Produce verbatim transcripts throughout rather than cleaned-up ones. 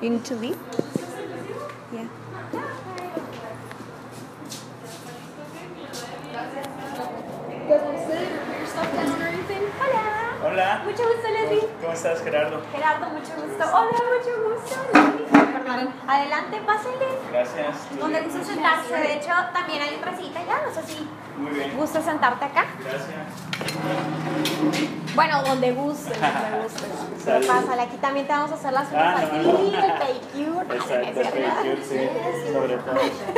You need to leave? Yeah. Hola. Hola. Mucho gusto, Leslie. ¿Cómo estás, Gerardo? Gerardo, mucho gusto. Hola, mucho gusto. Leslie. Perdón. Adelante, pásenle. Gracias. Donde gusta sentarse. De hecho, también hay otra silla ya. No sé si Muy bien. gusta sentarte acá. Gracias. Bueno, donde guste, donde guste. Pero pásale, aquí también te vamos a hacer las uñas Ah, aquí, no, no. el pedicure. Exacto, pedicure, sí, sobre todo.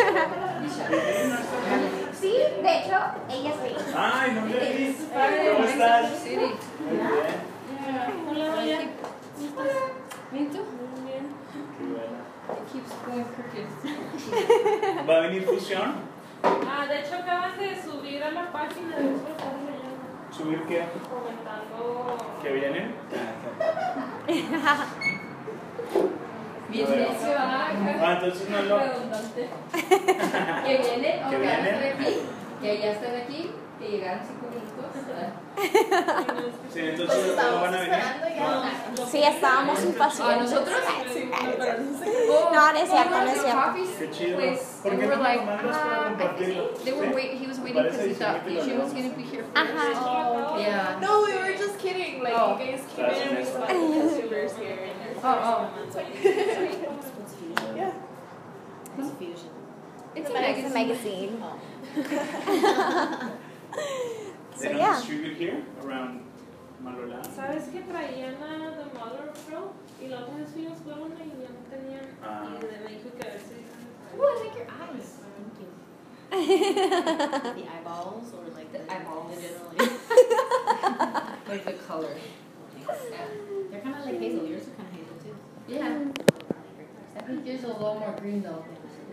Sí, de hecho, ella es feliz. Ay, no me vi. ¿Cómo estás? Muy bien. Hola, hola. Me too. Qué bueno. It keeps going crooked. ¿Va a venir fusión? Ah, de hecho acaban de subir a la página de eso están leyendo, ¿Subir qué? comentando. ¿Que vienen? Bien, Yo veo. se va Ah, entonces no lo... redundante. Que viene, o Que que van a viene. estar aquí, que ya están aquí, que llegaron cinco minutos. Sí, entonces no van a venir. No. Sí, estábamos impacientes. ¿A nosotros? Sí, Oh, No, no es cierto, oh, no es the cierto. coffees, Qué chido. Pues, ¿Por they qué were no me lo like, mandas para ah, compartirlo? they were ¿Sí? wait, he was waiting Parece because he thought diciendo que she lo was veo. going to be here first. Ajá. Yeah. No, we were just kidding. Like, Oh. you guys came in and we saw the customers here. And there's Oh, oh. yeah. It's Fusion. It's a It's a magazine. magazine. They So, don't yeah. distribute here around Malola? ¿Sabes que traían a The Mother of Pearl? Y la otra vez fuimos por una y ya no tenían. Ah. Y me dijo que a ver si. Ooh, I like your eyes. Thank you. The eyeballs or like the eyeballs. generally. Like the color. Yeah. They're kind of like hazel. Yours are kind of hazel too. Yeah. I think yours are a little more green though.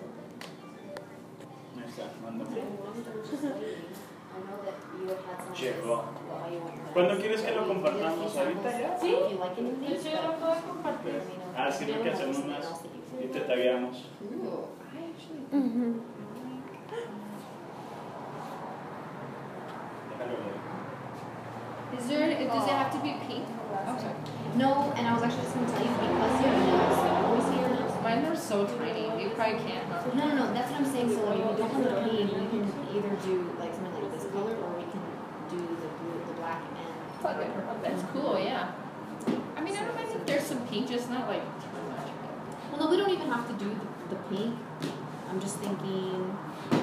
Ahí está, mándame. I know that you had some. Llegó. Well, you want your ¿Cuándo quieres que lo compartamos? ¿Ahorita ya? Sí. If you like any of De these, hecho, yo lo puedo compartir. let me know. Ah, sí, porque hacemos más y te tagueamos. Ooh, I actually. Mhm. Déjalo ver. Is there? Does it have to be pink? Oh, sorry. No, and I was actually just going to tell you because your nails, when we see your nails. Mine are so tiny. You probably can't, huh? No, no, no, that's what I'm saying. So like, if you don't want the pink, we can either do like something like this color, or we can do the blue, the black, and. That's cool, yeah. I mean, I don't mind if there's some pink, just not like too much. Well, no, we don't even have to do the, the pink. I'm just thinking.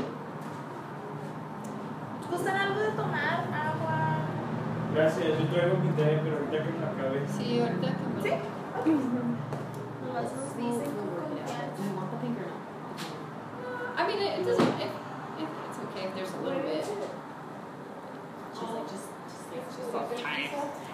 ¿Gustan algo de tomar? Agua. Gracias, yo traigo mi té, pero ahorita que me acabe. Sí, ahorita que ¿Sí? Nomás nos dicen con confianza. Do you want the pink or no? I mean, it, it doesn't. If, if it's okay if there's a little bit. She's like, just, just, like, just. So tiny.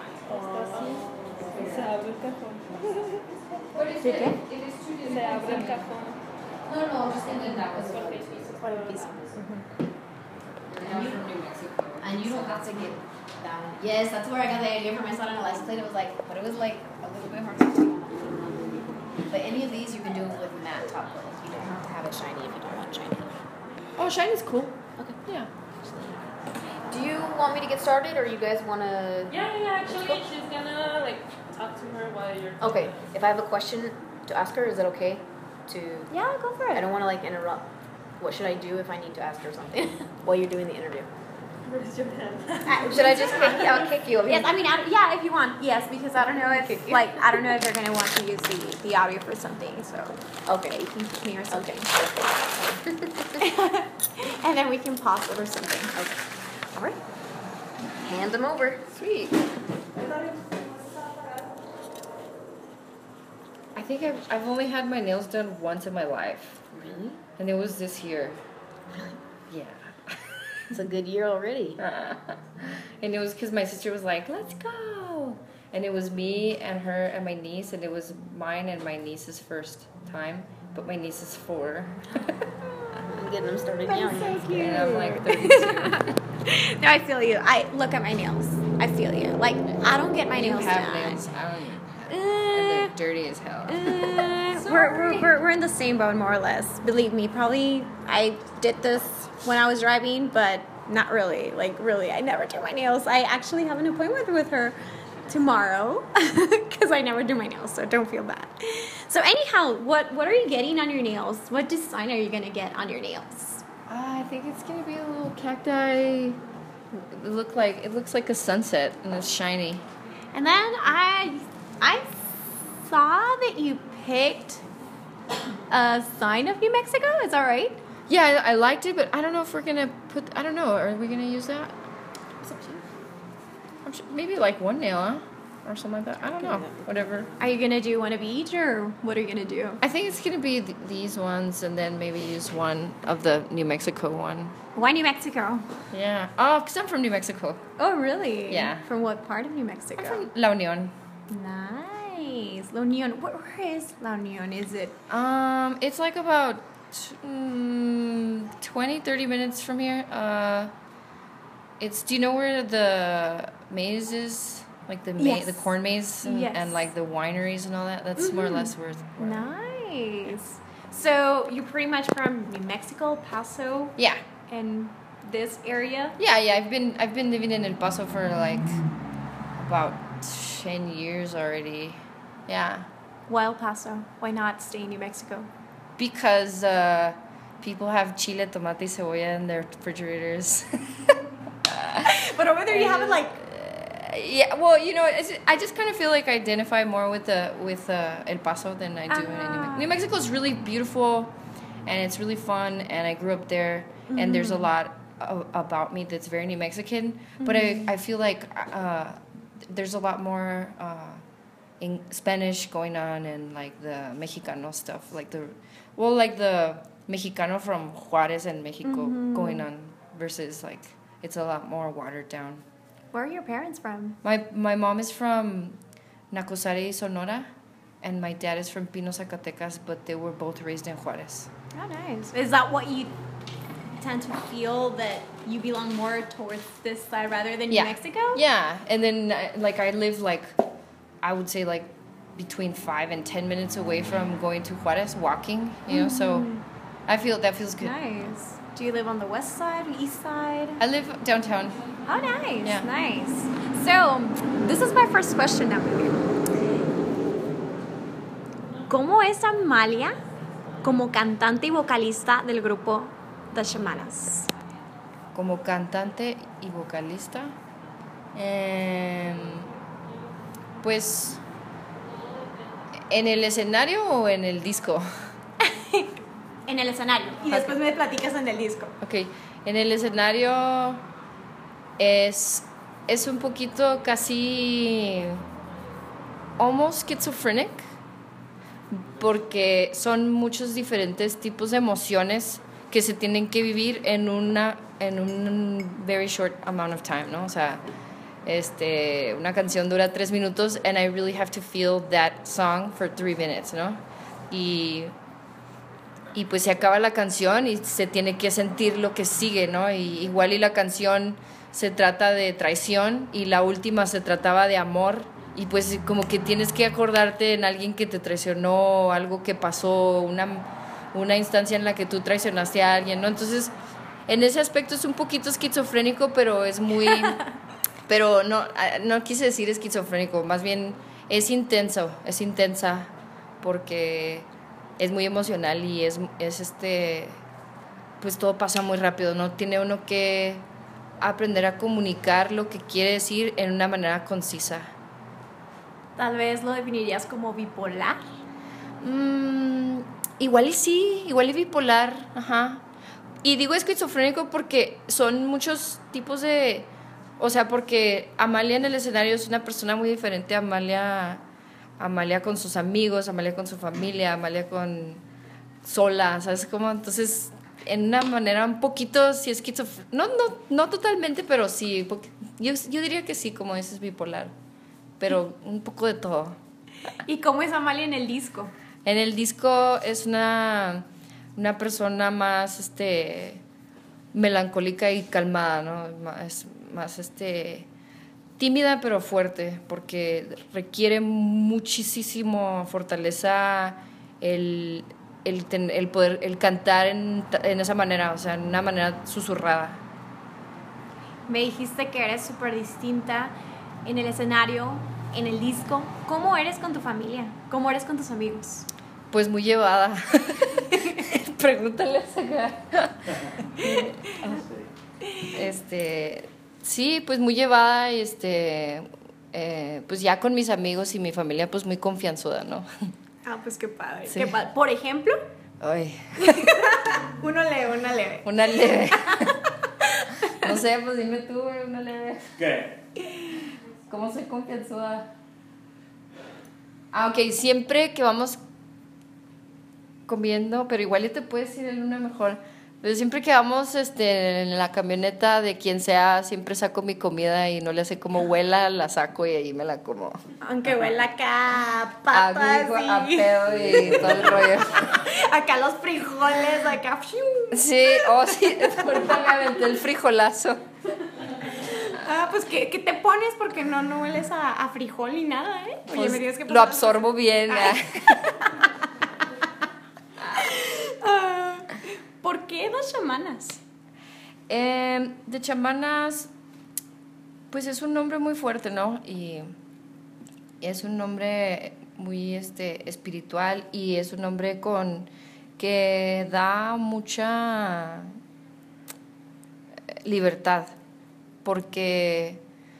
Se abre el cajón. What is ¿Sí it? qué? It is two different. Se abre el cajón. No, no, just and then that was what they Por el piso. Now from New Mexico. And you don't have to get that one. Yes, that's where I got the idea for my son on a license plate. It was like, but it was like a little bit hard to do. But any of these you can do with matte top coat. You don't have to have it shiny if you don't want shiny. Oh, shiny's cool. Okay. Yeah. Do you want me to get started, or you guys want to? Yeah, yeah. Actually, she's gonna like talk to her while you're. Okay, if I have a question to ask her, is it okay to? Yeah, go for it. I don't want to like interrupt. What should I do if I need to ask her something while you're doing the interview? Raise your hand. Uh, Should I just kick you? I'll kick you. Okay. Yes, I mean, I, yeah, if you want, yes, because I don't know if, Kick you. like, I don't know if they're gonna want to use the, the audio for something, so Okay. you can kick me or something, Okay. and then we can pause it or something. Okay. All right. Hand them over. Sweet. I think I've I've only had my nails done once in my life, Really? and it was this year. Yeah. It's a good year already. And it was because my sister was like, "Let's go," and it was me and her and my niece, and it was mine and my niece's first time, but my niece is four, I'm getting them started That's young. so cute. and I'm like thirty-two. No, I feel you. I look at my nails. I feel you. Like, I don't get my you nails have done. nails. I don't. Uh, And they're dirty as hell. Uh, we're, we're, we're, we're in the same boat, more or less. Believe me, probably I did this when I was driving, but not really. Like, really, I never do my nails. I actually have an appointment with her tomorrow because I never do my nails, so don't feel bad. So anyhow, what what are you getting on your nails? What design are you gonna get on your nails? Uh, I think it's gonna be a little cacti. It look like it looks like a sunset and it's shiny. And then I I saw that you picked a sign of New Mexico. Is that right? Yeah, I, I liked it, but I don't know if we're gonna put. I don't know. Are we gonna use that? It's up to you. I'm sure, maybe like one nail, huh? Or something like that. I don't know. Whatever. Are you gonna do one of each, or what are you gonna do? I think it's gonna be th- these ones, and then maybe use one of the New Mexico one. Why New Mexico? Yeah. Oh, cause I'm from New Mexico. Oh, really? Yeah. From what part of New Mexico? I'm from La Union. Nice. La Union. Where, where is La Union? Is it? Um, it's like about mm, twenty, thirty minutes from here. Uh, it's. Do you know where the maze is? Like the ma- Yes. the corn maze and, Yes. and like the wineries and all that. That's more or less where. where Nice. So you're pretty much from New Mexico, Paso, Yeah. and this area. Yeah, yeah. I've been I've been living in El Paso for like about ten years already. Yeah. Why El Paso? Why not stay in New Mexico? Because uh, people have chile, tomate, y cebolla in their refrigerators. But over there you have it like. Yeah, well, you know, it's, I just kind of feel like I identify more with the with uh, El Paso than I do in New Mexico. New Mexico is really beautiful, and it's really fun, and I grew up there, mm-hmm. and there's a lot of, about me that's very New Mexican. Mm-hmm. But I I feel like uh, there's a lot more uh, in Spanish going on, and like the Mexicano stuff, like the well, like the Mexicano from Juarez and Mexico mm-hmm. going on versus like it's a lot more watered down. Where are your parents from? My my mom is from Nacosari, Sonora, and my dad is from Pino, Zacatecas, but they were both raised in Juarez. Oh, nice. Is that what you tend to feel, that you belong more towards this side rather than Yeah. New Mexico? Yeah, and then uh, like I live like, I would say like between five and ten minutes away from going to Juarez, walking, you know, so I feel that feels good. Nice. Do you live on the west side, east side? I live downtown. Oh, nice. Yeah. Nice. So, this is my first question now. ¿Cómo es Amalia como cantante y vocalista del grupo The Shamanas? Como cantante y vocalista, eh, pues, ¿en el escenario o en el disco? En el escenario. Y Ok. después me platicas en el disco. Ok, en el escenario es, es un poquito casi almost schizophrenic, porque son muchos diferentes tipos de emociones que se tienen que vivir en una en un very short amount of time, ¿no? O sea, este, una canción dura tres minutos and I really have to feel that song for three minutes, ¿no? Y y pues se acaba la canción y se tiene que sentir lo que sigue, ¿no? Y igual y la canción se trata de traición y la última se trataba de amor y pues como que tienes que acordarte en alguien que te traicionó, algo que pasó, una, una instancia en la que tú traicionaste a alguien, ¿no? Entonces, en ese aspecto es un poquito esquizofrénico, pero es muy... pero no, no quise decir esquizofrénico, más bien es intenso, es intensa porque... es muy emocional y es, es este, pues todo pasa muy rápido, ¿no? Tiene uno que aprender a comunicar lo que quiere decir en una manera concisa. Tal vez lo definirías como bipolar. Mm, igual y sí, igual y bipolar, ajá. Y digo esquizofrénico porque son muchos tipos de, o sea, porque Amalia en el escenario es una persona muy diferente a Amalia... Amalia con sus amigos, Amalia con su familia, Amalia con sola, ¿sabes cómo? Entonces, en una manera un poquito, sí es esquizofrénico, no, no, no totalmente, pero sí, yo, yo diría que sí, como dices, bipolar, pero un poco de todo. ¿Y cómo es Amalia en el disco? En el disco es una, una persona más, este, melancólica y calmada, ¿no? Más, más, este... tímida pero fuerte, porque requiere muchísimo fortaleza el, el, ten, el poder el cantar en, en esa manera, o sea, en una manera susurrada. Me dijiste que eres súper distinta en el escenario en el disco, ¿cómo eres con tu familia? ¿Cómo eres con tus amigos? Pues muy llevada. Pregúntale a esa. Este, sí, pues muy llevada y este, eh, pues ya con mis amigos y mi familia, pues muy confianzuda, ¿no? Ah, pues qué padre. Sí. Qué padre. Por ejemplo, Ay, uno leve, una leve. una leve. No sé, pues dime tú, güey, una leve. ¿Qué? ¿Cómo soy confianzuda? Ah, ok, siempre que vamos comiendo, pero igual ya te puedes ir en una mejor. Pero siempre que vamos este, en la camioneta de quien sea, siempre saco mi comida y no le hace como huela, la saco y ahí me la como. Aunque huela acá, A, patas mi- a y... pedo y todo el rollo. acá los frijoles, acá... Sí, oh sí, ahorita me aventé el frijolazo. Ah, pues ¿qué, qué te pones? Porque no, no hueles a, a frijol ni nada, ¿eh? Oye, Pues, me tienes que lo pasar- absorbo bien. Ay. Ah, ¿por qué dos chamanas? Eh, de chamanas, pues es un nombre muy fuerte, ¿no? Y es un nombre muy este, espiritual y es un nombre con que da mucha libertad, porque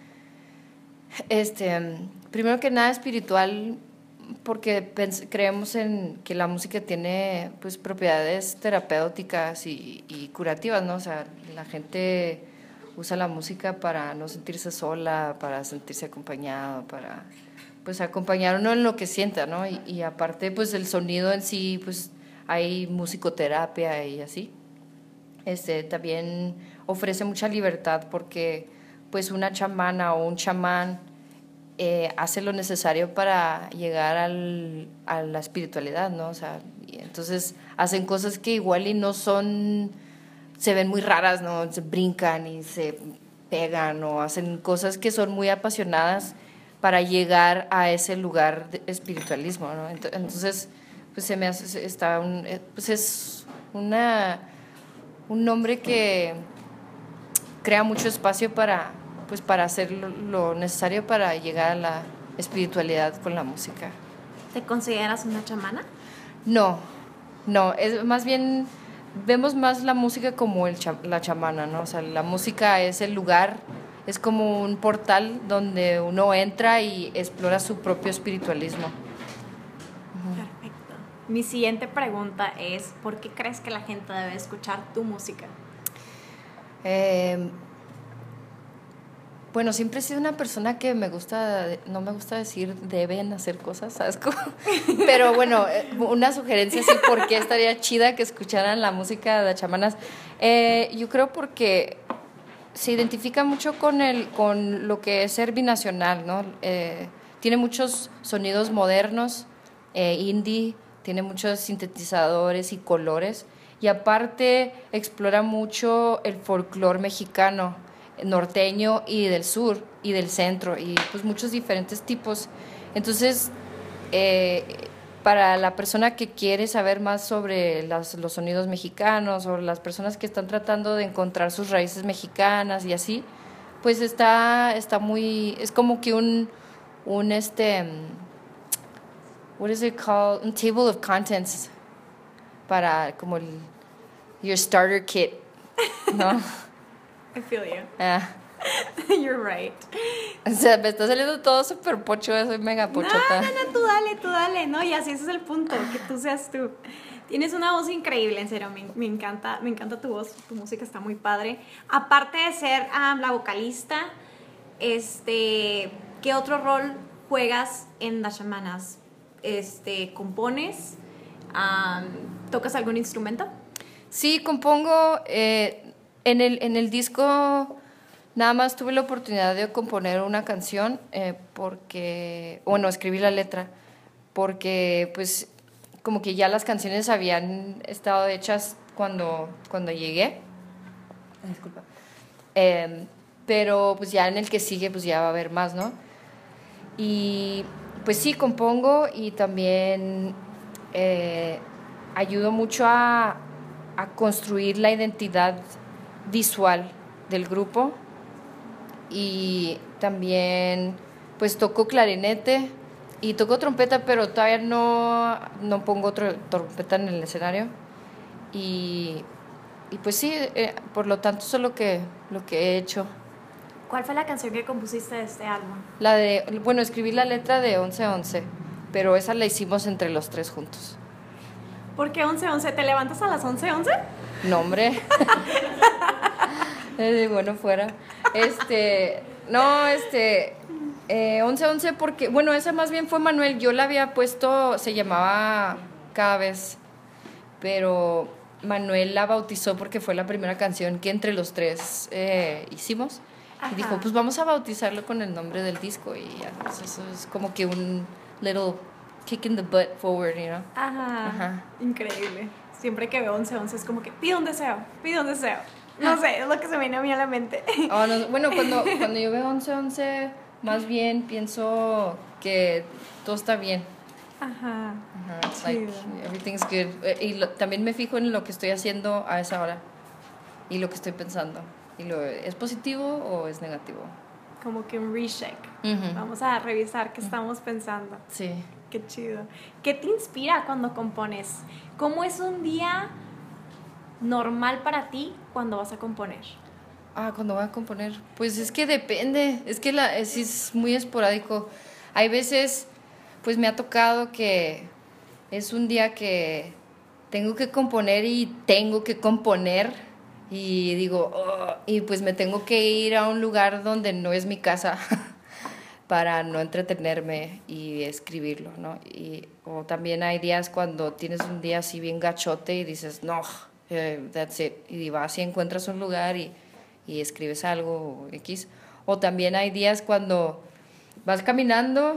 este, primero que nada espiritual, porque pens- creemos en que la música tiene pues propiedades terapéuticas y, y curativas, ¿no? O sea, la gente usa la música para no sentirse sola, para sentirse acompañado, para pues acompañar uno en lo que sienta, ¿no? Y, y aparte pues el sonido en sí, pues hay musicoterapia y así. Este también ofrece mucha libertad porque pues una chamana o un chamán Eh, hace lo necesario para llegar al, a la espiritualidad, ¿no? O sea, y entonces hacen cosas que igual y no son, se ven muy raras, ¿no? Se brincan y se pegan o hacen cosas que son muy apasionadas para llegar a ese lugar de espiritualismo, ¿no? Ent- Entonces, pues se me hace, está un, eh, pues es una, un nombre que crea mucho espacio para pues para hacer lo, lo necesario para llegar a la espiritualidad con la música. ¿Te consideras una chamana? No, no, es más bien vemos más la música como el cha- la chamana, ¿no? O sea, la música es el lugar, es como un portal donde uno entra y explora su propio espiritualismo. Perfecto. Mi siguiente pregunta es, ¿por qué crees que la gente debe escuchar tu música? Eh, Bueno, siempre he sido una persona que me gusta, no me gusta decir deben hacer cosas, ¿sabes cómo? Pero bueno, una sugerencia sí, ¿por qué estaría chida que escucharan la música de chamanas? Eh, yo creo porque se identifica mucho con, el, con lo que es ser binacional, ¿no? Eh, tiene muchos sonidos modernos, eh, indie, tiene muchos sintetizadores y colores, y aparte explora mucho el folclore mexicano, norteño y del sur y del centro y pues muchos diferentes tipos. Entonces eh, para la persona que quiere saber más sobre las, los sonidos mexicanos o las personas que están tratando de encontrar sus raíces mexicanas y así, pues está, está muy, es como que un, un este, what is it called, un table of contents para como el, your starter kit, ¿no? I feel you. Ah. You're right. O sea, me está saliendo todo súper pocho, soy mega pochota. No, no, no, tú dale, tú dale, ¿no? Y así ese es el punto, que tú seas tú. Tienes una voz increíble, en serio, me, me encanta, me encanta tu voz, tu música está muy padre. Aparte de ser um, la vocalista, este, ¿qué otro rol juegas en las chamanas? Este, ¿compones? Um, ¿Tocas algún instrumento? Sí, compongo. Eh, en, el, en el disco nada más tuve la oportunidad de componer una canción eh, porque, bueno, escribí la letra, porque pues como que ya las canciones habían estado hechas cuando, cuando llegué. Ay, disculpa. Eh, pero pues ya en el que sigue pues ya va a haber más, ¿no? Y pues sí, compongo y también eh, ayudo mucho a, a construir la identidad visual del grupo y también pues toco clarinete y toco trompeta, pero todavía no, no pongo otra trompeta en el escenario. Y, y pues sí, eh, por lo tanto eso es lo que, lo que he hecho. ¿Cuál fue la canción que compusiste de este álbum? La de, bueno, escribí la letra de once once, pero esa la hicimos entre los tres juntos. ¿Por qué once once? ¿Te levantas a las once once? No, hombre. Eh, bueno, fuera. Este, no, este, eh, once once porque, bueno, esa más bien fue Manuel. Yo la había puesto, se llamaba Cada Vez, pero Manuel la bautizó porque fue la primera canción que entre los tres eh, hicimos. Ajá. Y dijo, pues vamos a bautizarlo con el nombre del disco. Y ya, pues eso es como que un little kick in the butt forward, you know. Ajá. Ajá. Increíble. Siempre que veo once once es como que pide un deseo, pide un deseo. No sé, es lo que se me viene a mí a la mente. Oh, no, bueno, cuando, cuando yo veo once once, más bien pienso que todo está bien. Ajá. Ajá, it's like Chido. everything's good. Eh, Y lo- también me fijo en lo que estoy haciendo a esa hora y lo que estoy pensando. Y lo, ¿es positivo o es negativo? Como que un recheck. Ujú. Vamos a revisar qué estamos pensando. Sí. Qué chido. ¿Qué te inspira cuando compones? ¿Cómo es un día normal para ti cuando vas a componer? Ah, cuando voy a componer. Pues es que depende. Es que la, es, es muy esporádico. Hay veces, pues me ha tocado que es un día que tengo que componer y tengo que componer. Y digo, "Oh", y pues me tengo que ir a un lugar donde no es mi casa para no entretenerme y escribirlo, ¿no? Y, o también hay días cuando tienes un día así bien gachote y dices, no, eh, that's it. Y vas y encuentras un lugar y, y escribes algo X. O también hay días cuando vas caminando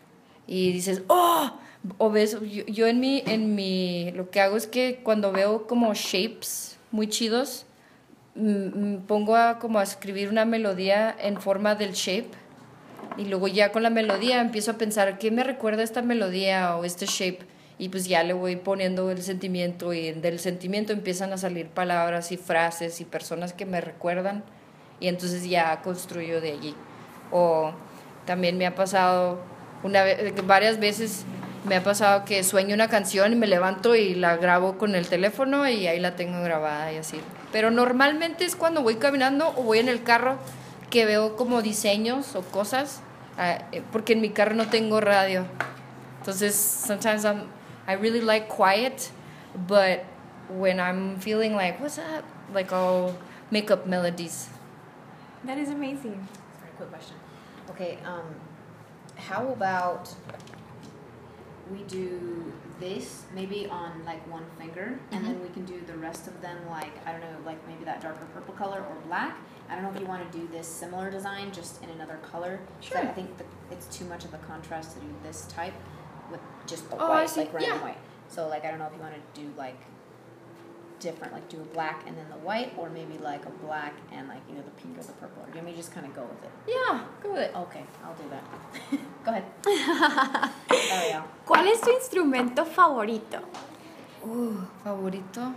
y dices, oh, o ves, yo, yo en mi, en mi, lo que hago es que cuando veo como shapes muy chidos, mm, pongo a, como a escribir una melodía en forma del shape y luego ya con la melodía empiezo a pensar qué me recuerda esta melodía o este shape y pues ya le voy poniendo el sentimiento y del sentimiento empiezan a salir palabras y frases y personas que me recuerdan y entonces ya construyo de allí. O también me ha pasado una vez, varias veces me ha pasado que sueño una canción y me levanto y la grabo con el teléfono y ahí la tengo grabada y así. Pero normalmente es cuando voy caminando o voy en el carro que veo como diseños o cosas, uh, porque en mi carro no tengo radio. Entonces, sometimes I'm, I really like quiet, but when I'm feeling like, what's up? Like, I'll make up melodies. That is amazing. Sorry, quick question. Okay, um, how about we do this maybe on like one finger, and then we can do the rest of them like, I don't know, like maybe that darker purple color or black. I don't know if you want to do this similar design just in another color. 'Cause Sure. I think the, it's too much of a contrast to do this type with just the Oh, I white, see. like random Yeah. white. So like I don't know if you want to do like different, like do a black and then the white, or maybe like a black and like, you know, the pink or the purple. Or do you want me to just kind of go with it? Yeah, go with it. Okay, I'll do that. Go ahead. Sorry, y'all. ¿Cuál es tu instrumento favorito? Uh, favorito.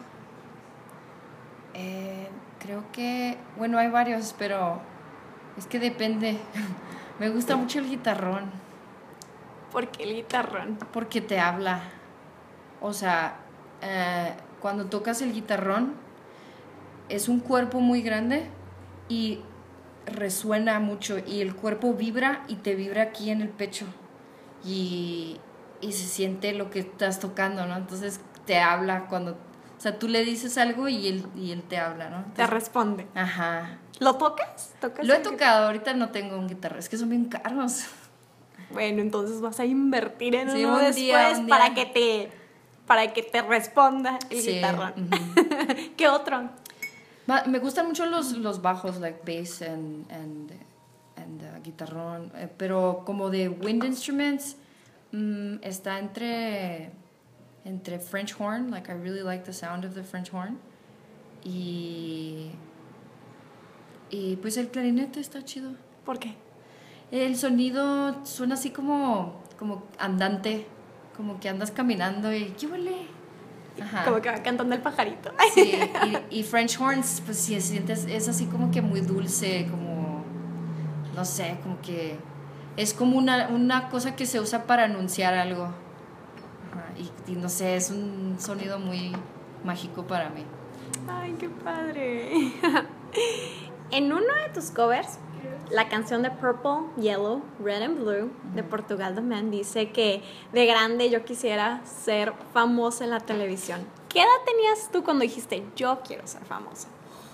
Eh, creo que, bueno, hay varios, pero es que depende. Me gusta mucho el guitarrón Porque el guitarrón. porque te habla. O sea, eh, cuando tocas el guitarrón es un cuerpo muy grande y resuena mucho y el cuerpo vibra y te vibra aquí en el pecho y, y se siente lo que estás tocando, ¿no? Entonces te habla cuando, o sea, tú le dices algo y él, y él te habla, ¿no? Te Entonces, responde. ajá. ¿Lo tocas? ¿Tocas Lo he el guitar- tocado, ahorita no tengo un guitarra, es que son bien caros. Bueno, entonces vas a invertir en Sí, uno un después día, un día. para que te para que te responda el Sí, guitarrón. ujú. ¿Qué otro? Ma- Me gustan mucho los, los bajos, like bass and, and, and uh, guitarrón, eh, pero como de wind instruments, mm, está entre, entre French horn, like I really like the sound of the French horn, y, y pues el clarinete está chido. ¿Por qué? El sonido suena así como, como andante, como que andas caminando y ¿qué huele? Ajá. Como que va cantando el pajarito. Sí, y, y French horns, pues sí, sientes, es así como que muy dulce, como, no sé, como que es como una, una cosa que se usa para anunciar algo. Ajá, y, y no sé, es un sonido muy mágico para mí. Ay, qué padre. En uno de tus covers, la canción de Purple, Yellow, Red and Blue de Portugal The Man dice que de grande yo quisiera ser famosa en la televisión. ¿Qué edad tenías tú cuando dijiste yo quiero ser famosa?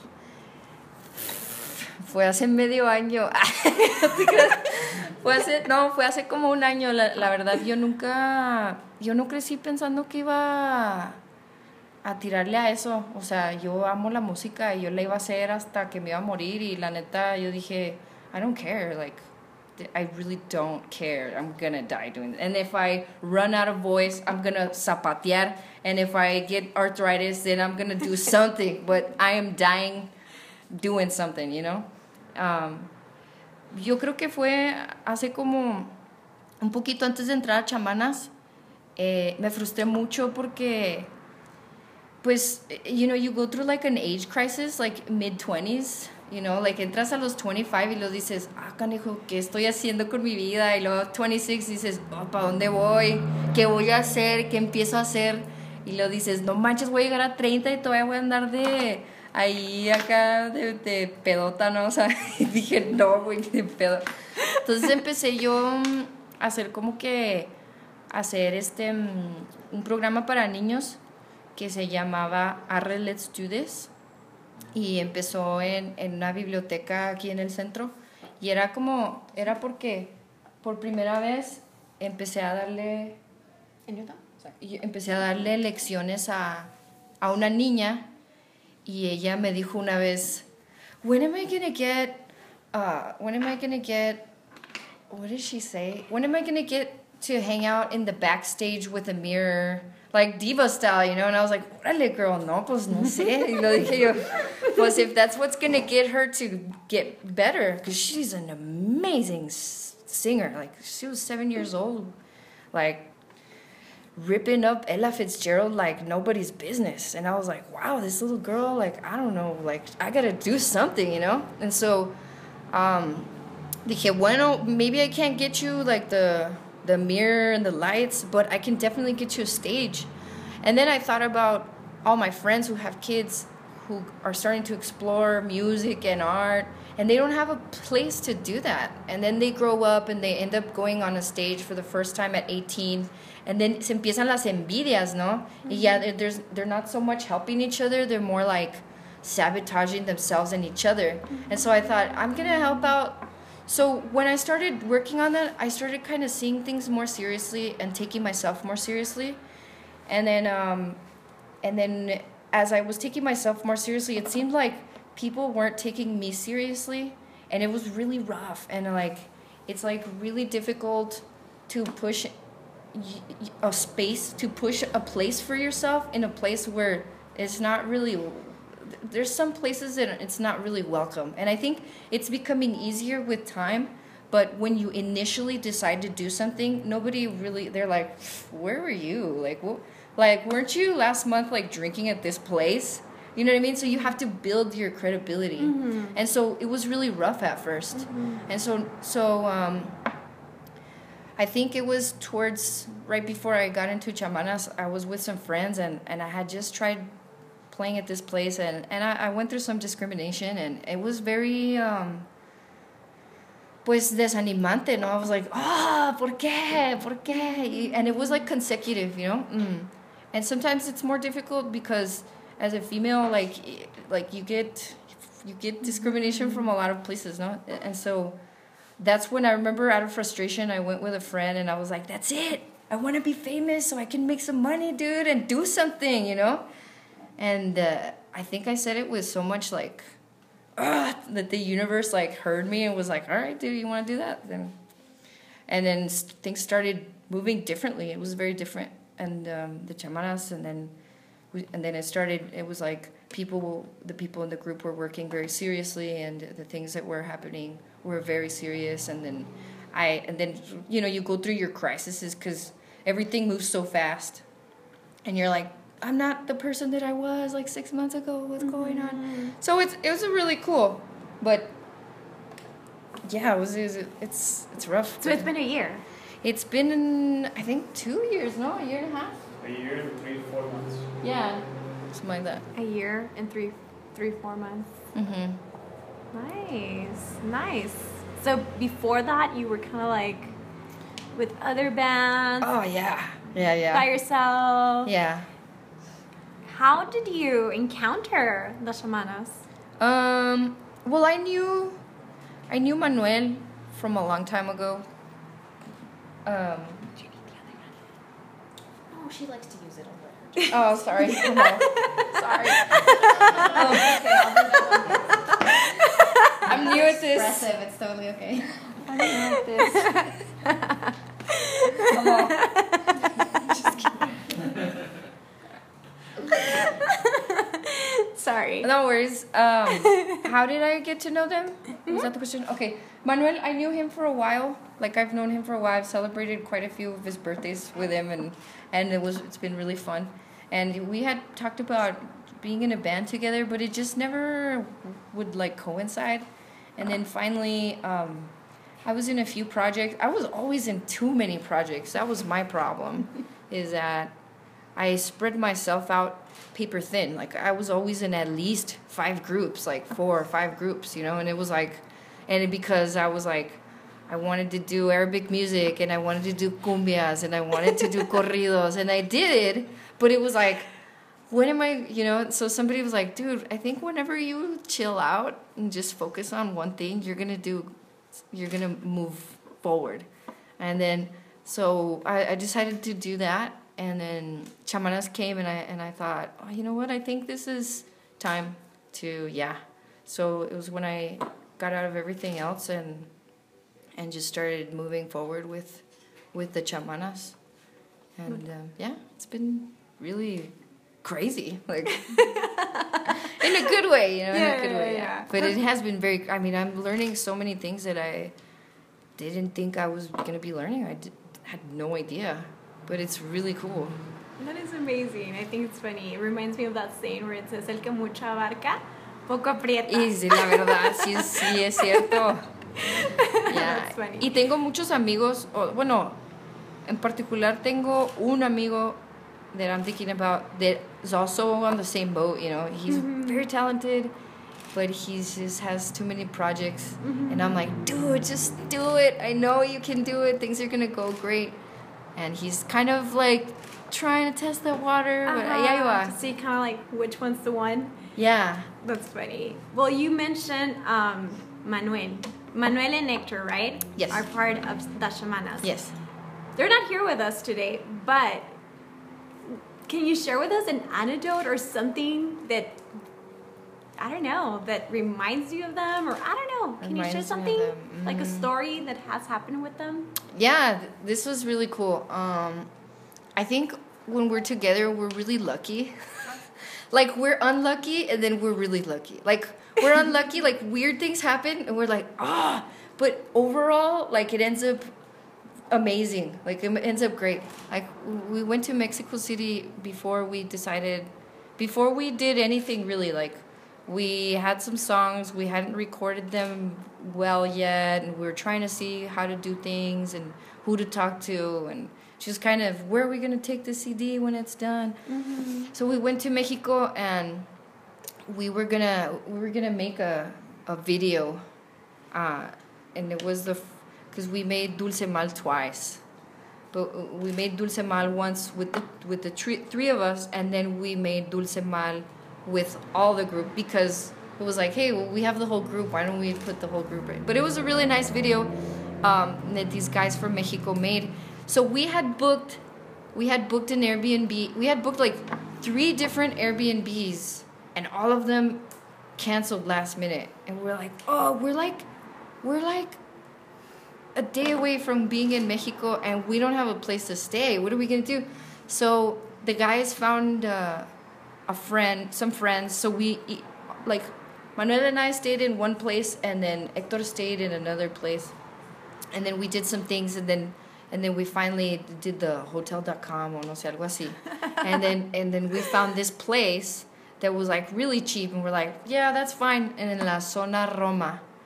Fue hace medio año. No te creas. Fue hace, no, fue hace como un año. La, la verdad, yo nunca, yo no crecí pensando que iba a tirarle a eso. O sea, yo amo la música y yo la iba a hacer hasta que me iba a morir. Y la neta, yo dije, I don't care. Like, I really don't care. I'm gonna die doing it. And if I run out of voice, I'm gonna zapatear. And if I get arthritis, then I'm gonna do something. But I am dying doing something, you know? Um, yo creo que fue hace como un poquito antes de entrar a Chamanas. Eh, me frustré mucho porque, pues, you know, you go through like an age crisis, like mid-twenties, you know, like entras a los twenty-five y lo dices, ah, canijo, ¿qué estoy haciendo con mi vida? Y luego twenty-six dices, oh, ¿para dónde voy? ¿Qué voy a hacer? ¿Qué empiezo a hacer? Y luego dices, no manches, voy a llegar a treinta y todavía voy a andar de ahí acá de, de pedota, ¿no? O sea, y dije, no, güey, de pedo. Entonces empecé yo a hacer como que, hacer este, un programa para niños que se llamaba Arre, Let's Do This. Y empezó en, en una biblioteca aquí en el centro. Y era como, era porque por primera vez empecé a darle, ¿En Utah? y empecé a darle lecciones a, a una niña. Y ella me dijo una vez, when am I gonna get, uh, when am I gonna get, what did she say? When am I gonna get to hang out in the backstage with a mirror, like diva style, you know? And I was like, órale, girl, no, pues no sé. Y lo dije yo, pues if that's what's gonna get her to get better, because she's an amazing singer. Like, she was seven years old, like, ripping up Ella Fitzgerald like nobody's business. And I was like, wow, this little girl, like, I don't know, like, I gotta do something, you know? And so, um, dije, bueno, maybe I can't get you, like, the, the mirror and the lights, but I can definitely get you a stage. And then I thought about all my friends who have kids who are starting to explore music and art, and they don't have a place to do that. And then they grow up and they end up going on a stage for the first time at eighteen. And then se empiezan las envidias, ¿no? Mm-hmm. Y ya there's, they're not so much helping each other. They're more like sabotaging themselves and each other. Mm-hmm. And so I thought, I'm going to help out. So when I started working on that, I started kind of seeing things more seriously and taking myself more seriously. And then, um, and then as I was taking myself more seriously, it seemed like people weren't taking me seriously. And it was really rough. And like, it's like really difficult to push a space, to push a place for yourself in a place where it's not really, there's some places that it's not really welcome. And I think it's becoming easier with time, but when you initially decide to do something, nobody really, they're like, where were you? Like, what, like, weren't you last month like drinking at this place? You know what I mean? So you have to build your credibility. Mm-hmm. And so it was really rough at first. Mm-hmm. And so, so, um, I think it was towards, right before I got into Chamanas, I was with some friends, and, and I had just tried playing at this place, and, and I, I went through some discrimination, and it was very, um, pues, desanimante, no? I was like, ah, oh, ¿por qué? ¿Por qué? And it was, like, consecutive, you know? Mm. And sometimes it's more difficult because as a female, like, like you get, you get discrimination from a lot of places, no? And so that's when I remember, out of frustration, I went with a friend and I was like, that's it. I want to be famous so I can make some money, dude, and do something, you know? And uh, I think I said it with so much, like, ugh, that the universe, like, heard me and was like, all right, dude, you want to do that? Then, and then things started moving differently. It was very different. And um, the Chamanas, and then, we, and then it started, it was like people, the people in the group were working very seriously, and the things that were happening were very serious. And then I, and then, you know, you go through your crises because everything moves so fast. And you're like, I'm not the person that I was like six months ago. What's mm-hmm. going on? So it's, it was a really cool. But yeah, it was, it was it's it's rough. So it's been a year. It's been I think two years, no, a year and a half. A year and three, four months. Yeah, something like that. A year and three, three, four months. Mm-hmm. Nice, nice. So before that, you were kind of like with other bands, Oh yeah, yeah, yeah, by yourself. yeah. How did you encounter the Shamanas? Um. Well, I knew, I knew Manuel from a long time ago. Um. Oh, she likes to use it. I'll let her. Oh, sorry. Oh, no. Sorry. Oh, okay, I'll do that one. I'm new at this. Expressive, it's totally okay. I'm new at this. Come on. Sorry. No worries. Um, how did I get to know them? Was that the question? Okay. Manuel, I knew him for a while. Like I've known him for a while. I've celebrated quite a few of his birthdays with him, and and it was it's been really fun. And we had talked about being in a band together, but it just never would like coincide. And then finally, um, I was in a few projects. I was always in too many projects. That was my problem. Is that I spread myself out paper thin. Like I was always in at least five groups, like four or five groups, you know. And it was like, and it, because I was like, I wanted to do Arabic music, and I wanted to do cumbias, and I wanted to do corridos, and I did it. But it was like, when am I, you know? So somebody was like, dude, I think whenever you chill out and just focus on one thing, you're gonna do, you're gonna move forward. And then, so I, I decided to do that. And then Chamanas came, and I and I thought, oh, you know what? I think this is time to, yeah. So it was when I got out of everything else and and just started moving forward with with the Chamanas. And um, yeah, it's been really crazy, like in a good way, you know, Yeah, in a good yeah, way. yeah. But it has been very. I mean, I'm learning so many things that I didn't think I was gonna be learning. I did, had no idea. But it's really cool. That is amazing. I think it's funny. It reminds me of that saying where it says, el que mucho abarca, poco aprieta. Y sí, la verdad, sí, sí es cierto. Yeah. That's funny. Y tengo muchos amigos, o, bueno, en particular tengo un amigo that I'm thinking about that is also on the same boat, you know. He's Mm-hmm. very talented, but he just has too many projects. Mm-hmm. And I'm like, dude, just do it. I know you can do it. Things are going to go great. And he's kind of like trying to test that water, but Uh-huh. ahí va. To see kind of like which one's the one. Yeah. That's funny. Well, you mentioned um, Manuel. Manuel and Hector, right? Yes. Are part of the Shamanas. Yes. They're not here with us today, but can you share with us an anecdote or something that, I don't know, that reminds you of them? Or I don't know. Can you share Reminds me of something? them. Like a Mm. story that has happened with them? Yeah, th- this was really cool. Um, I think when we're together, we're really lucky. Like, we're unlucky, and then we're really lucky. Like, we're unlucky, like, weird things happen, and we're like, ah. But overall, like, it ends up amazing. Like, it ends up great. Like, we went to Mexico City before we decided, before we did anything really, like, we had some songs, we hadn't recorded them well yet, and we were trying to see how to do things and who to talk to, and just kind of, where are we going to take the C D when it's done? Mm-hmm. So we went to Mexico, and we were gonna we were gonna make a a video, uh, and it was the because we made Dulce Mal twice, but we made Dulce Mal once with the with the three, three of us, and then we made Dulce Mal with all the group, because it was like, hey, well, we have the whole group, why don't we put the whole group in? But it was a really nice video um, that these guys from Mexico made. So we had booked we had booked an Airbnb. We had booked like three different Airbnbs, and all of them canceled last minute. And we're like, oh, we're like we're like a day away from being in Mexico, and we don't have a place to stay. What are we gonna do? So the guys found uh, a friend, some friends. So we, like, Manuel and I stayed in one place, and then Hector stayed in another place. And then we did some things, and then and then we finally did the hotel dot com or no sé, algo así. and then and then we found this place that was like really cheap, and we're like, yeah, that's fine. And in La Zona Roma.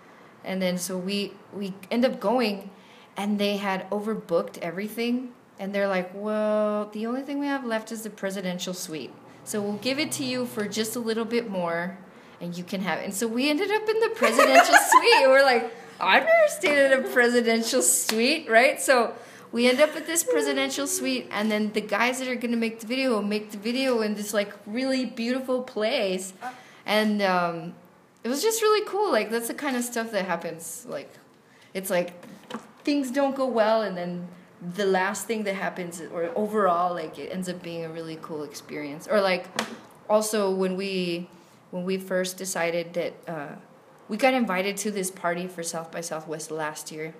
and then so we we end up going, and they had overbooked everything, and they're like, well, the only thing we have left is the presidential suite, so we'll give it to you for just a little bit more, and you can have it. And so we ended up in the presidential suite. We're like, I've never stayed in a presidential suite, right? So we end up at this presidential suite, and then the guys that are going to make the video make the video in this, like, really beautiful place. And um, it was just really cool. Like, that's the kind of stuff that happens. Like, it's like things don't go well, and then the last thing that happens, or overall, like, it ends up being a really cool experience. Or, like, also when we when we first decided that uh, we got invited to this party for South by Southwest last year,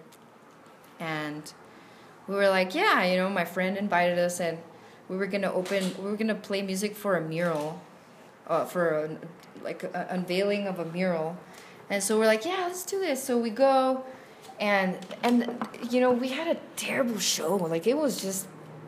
and we were like, yeah, you know, my friend invited us, and we were gonna open, we were gonna play music for a mural, uh, for a, like an unveiling of a mural, and so we're like, yeah, let's do this. So we go, and and you know, we had a terrible show. Like, it was just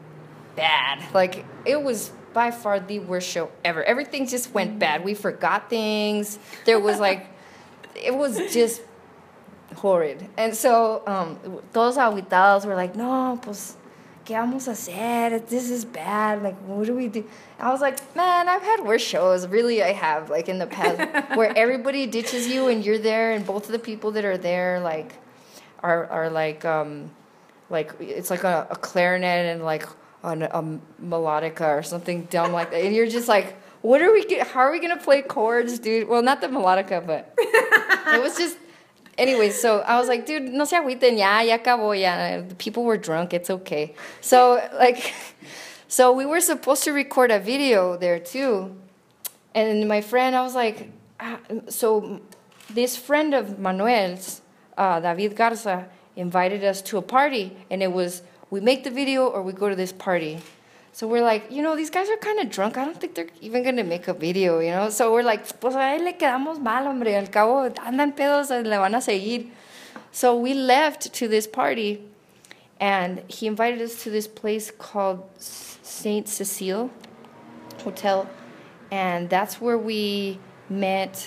bad. Like, it was by far the worst show ever. Everything just went bad. We forgot things. There was like, it was just horrid. And so um, todos aguitados were like, no, pues, ¿qué vamos a hacer? This is bad. Like, what do we do? I was like, man, I've had worse shows. Really, I have, like, in the past, where everybody ditches you and you're there, and both of the people that are there, like, are, are like, um, like, it's like a, a clarinet and, like, on a melodica or something dumb like that. And you're just like, what are we, get, how are we going to play chords, dude? Well, not the melodica, but it was just, anyway, so I was like, dude, no se agüiten, ya, ya acabó, ya. The people were drunk, it's okay. So, like, so we were supposed to record a video there, too. And my friend, I was like, ah, so this friend of Manuel's, uh, David Garza, invited us to a party, and it was, we make the video or we go to this party. So we're like, you know, these guys are kind of drunk. I don't think they're even going to make a video, you know. So we're like, pues a él le quedamos mal, hombre. Al cabo, andan pedos, le van a seguir. So we left to this party, and he invited us to this place called Saint Cecile Hotel. And that's where we met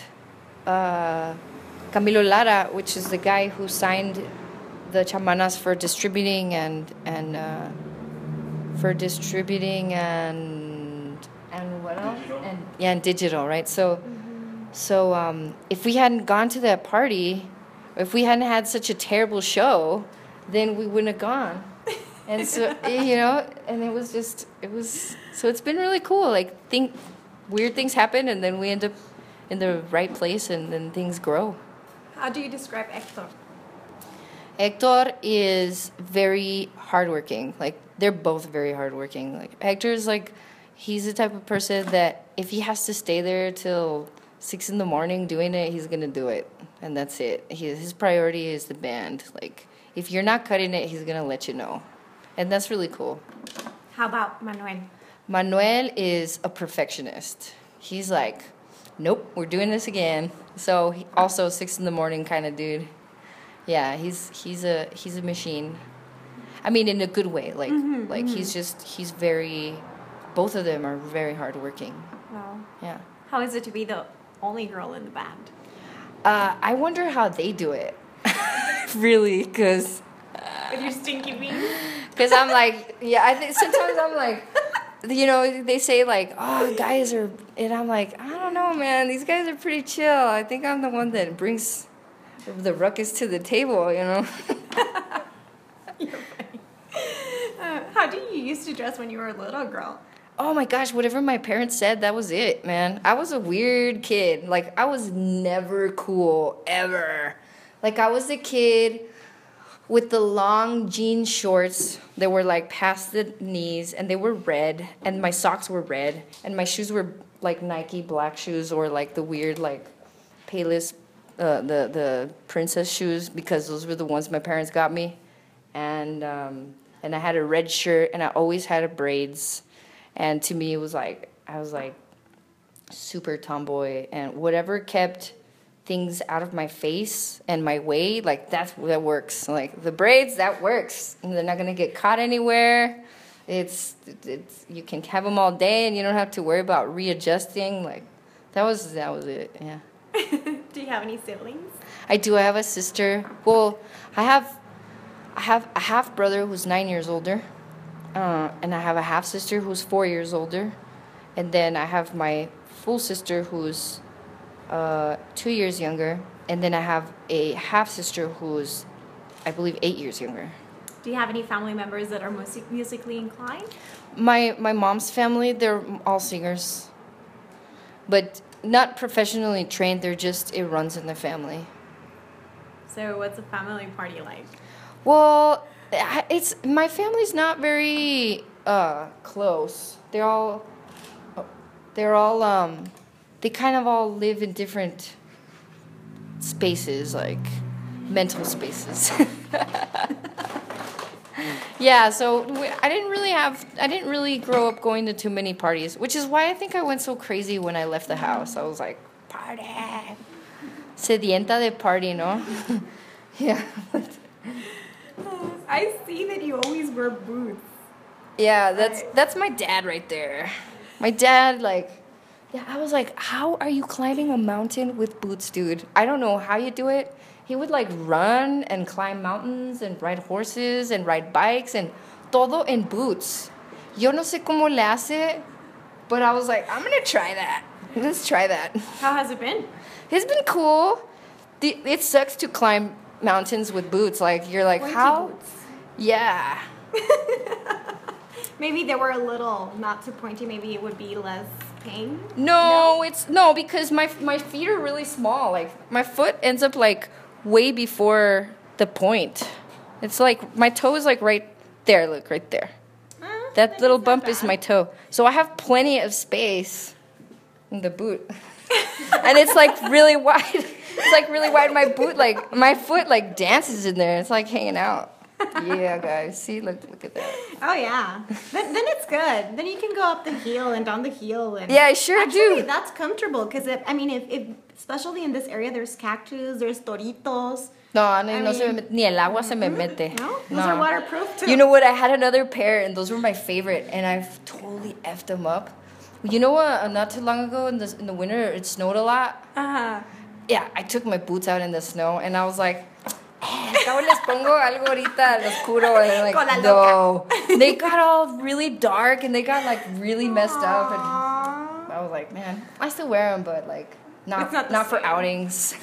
uh, Camilo Lara, which is the guy who signed the chamanas for distributing and... and uh, for distributing and and what else? Digital. And yeah, and digital, right? So, mm-hmm. so um, if we hadn't gone to that party, or if we hadn't had such a terrible show, then we wouldn't have gone. And so, you know, and it was just, it was, so it's been really cool. Like, think weird things happen, and then we end up in the right place, and then things grow. How do you describe Hector? Hector is very hardworking. Like, they're both very hardworking. Like, Hector's like, he's the type of person that if he has to stay there till six in the morning doing it, he's gonna do it, and that's it. He, his priority is the band. Like, if you're not cutting it, he's gonna let you know, and that's really cool. How about Manuel? Manuel is a perfectionist. He's like, nope, we're doing this again. So he, also six in the morning kind of dude. Yeah, he's he's a he's a machine. I mean, in a good way. Like mm-hmm, like mm-hmm. he's just he's very. Both of them are very hardworking. Wow. Yeah. How is it to be the only girl in the band? Uh, I wonder how they do it. Really, because. With your stinky beans. Because I'm like, yeah. I think sometimes I'm like, you know, they say like, oh, guys are, and I'm like, I don't know, man. These guys are pretty chill. I think I'm the one that brings the ruckus to the table, you know. You're funny. Uh, how did you used to dress when you were a little girl? Oh my gosh, whatever my parents said, that was it, man. I was a weird kid. Like, I was never cool, ever. Like, I was a kid with the long jean shorts that were, like, past the knees, and they were red, and my socks were red, and my shoes were, like, Nike black shoes or, like, the weird, like, Payless, uh, the, the princess shoes, because those were the ones my parents got me. And, um, and I had a red shirt, and I always had a braids. And to me, it was like, I was like super tomboy, and whatever kept things out of my face and my way, like that's that works. Like the braids, that works. And they're not gonna get caught anywhere. It's it's you can have them all day, and you don't have to worry about readjusting. Like that was that was it. Yeah. Do you have any siblings? I do. I have a sister. Well, I have, I have a half brother who's nine years older, uh, and I have a half sister who's four years older, and then I have my full sister who's uh, two years younger, and then I have a half sister who's, I believe, eight years younger. Do you have any family members that are music- musically inclined? My my mom's family, they're all singers, but not professionally trained. They're just, it runs in the family. So what's a family party like? Well, I- it's my family's not very uh, close. They're all they're all um, they kind of all live in different spaces, like mental spaces. Yeah, so we, I didn't really have I didn't really grow up going to too many parties, which is why I think I went so crazy when I left the house. I was like, party, sedienta de party, no? Yeah. I see that you always wear boots. Yeah, that's that's my dad right there. My dad, like, yeah, I was like, how are you climbing a mountain with boots, dude? I don't know how you do it. He would like run and climb mountains and ride horses and ride bikes and todo en boots. Yo no sé cómo le hace, but I was like, I'm gonna try that. Let's try that. How has it been? It's been cool. The, it sucks to climb mountains with boots. Like, you're like, Pointy how? boots. Yeah. Maybe they were a little not too pointy. Maybe it would be less pain. No, it's no because my my feet are really small. Like my foot ends up like way before the point. It's like my toe is like right there. Look right there. Uh, That little it's not bump is bad. my toe. So I have plenty of space in the boot, and it's like really wide. It's like really wide. My boot, like my foot, like dances in there. It's like hanging out. Yeah, guys. See, look, look at that. Oh yeah. Then, then it's good. Then you can go up the hill and down the hill and. Yeah, I sure Actually, do. that's comfortable because I mean, if, if especially in this area, there's cactus, there's toritos. No, no, I no se me mean- met- ni el agua se me mete. No, those are waterproof too. You know what? I had another pair, and those were my favorite, and I've totally effed them up. You know what? Uh, not too long ago in the in the winter, it snowed a lot. Uh-huh. Yeah, I took my boots out in the snow, and I was like, eh, acabo les pongo algo ahorita al oscuro, and they're Con la like, no. They got all really dark, and they got like really messed up, and Aww. I was like, man, I still wear them, but like not It's not not, the for same. outings.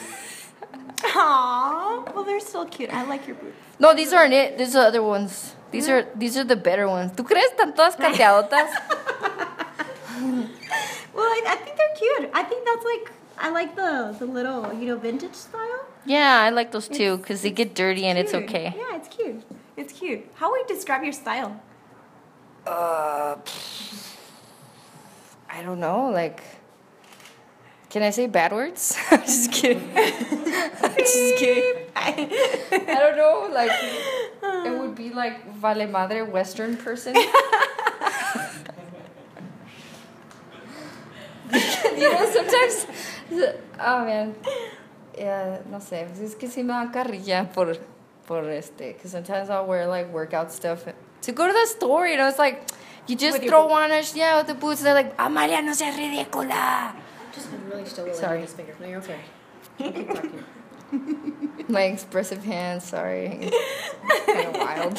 Aww. Well, they're still cute. I like your boots. No, these aren't it. These are other ones. These are these are the better ones. ¿Tú crees están todas cateadotas? Well, I, I think they're cute. I think that's like I like the the little you know vintage style. Yeah, I like those too It's- because they get dirty and it's Cute. okay. Yeah, it's cute. It's cute. How would you describe your style? Uh, I don't know. Like, can I say bad words? I'm just kidding. I'm just kidding. I don't know. Like, it would be like vale madre Western person. You know, sometimes. Oh man. Yeah, no sé. Es que sí me da carrilla por, por este. Because sometimes I'll wear like workout stuff to go to the store. You know, it's like you just With your throw boots. on a yeah with the boots. They're like, Amalia, no seas ridícula. Just been really still with Sorry. his fingers. No, you're okay. Keep talking. My expressive hands. Sorry, it's kind of wild.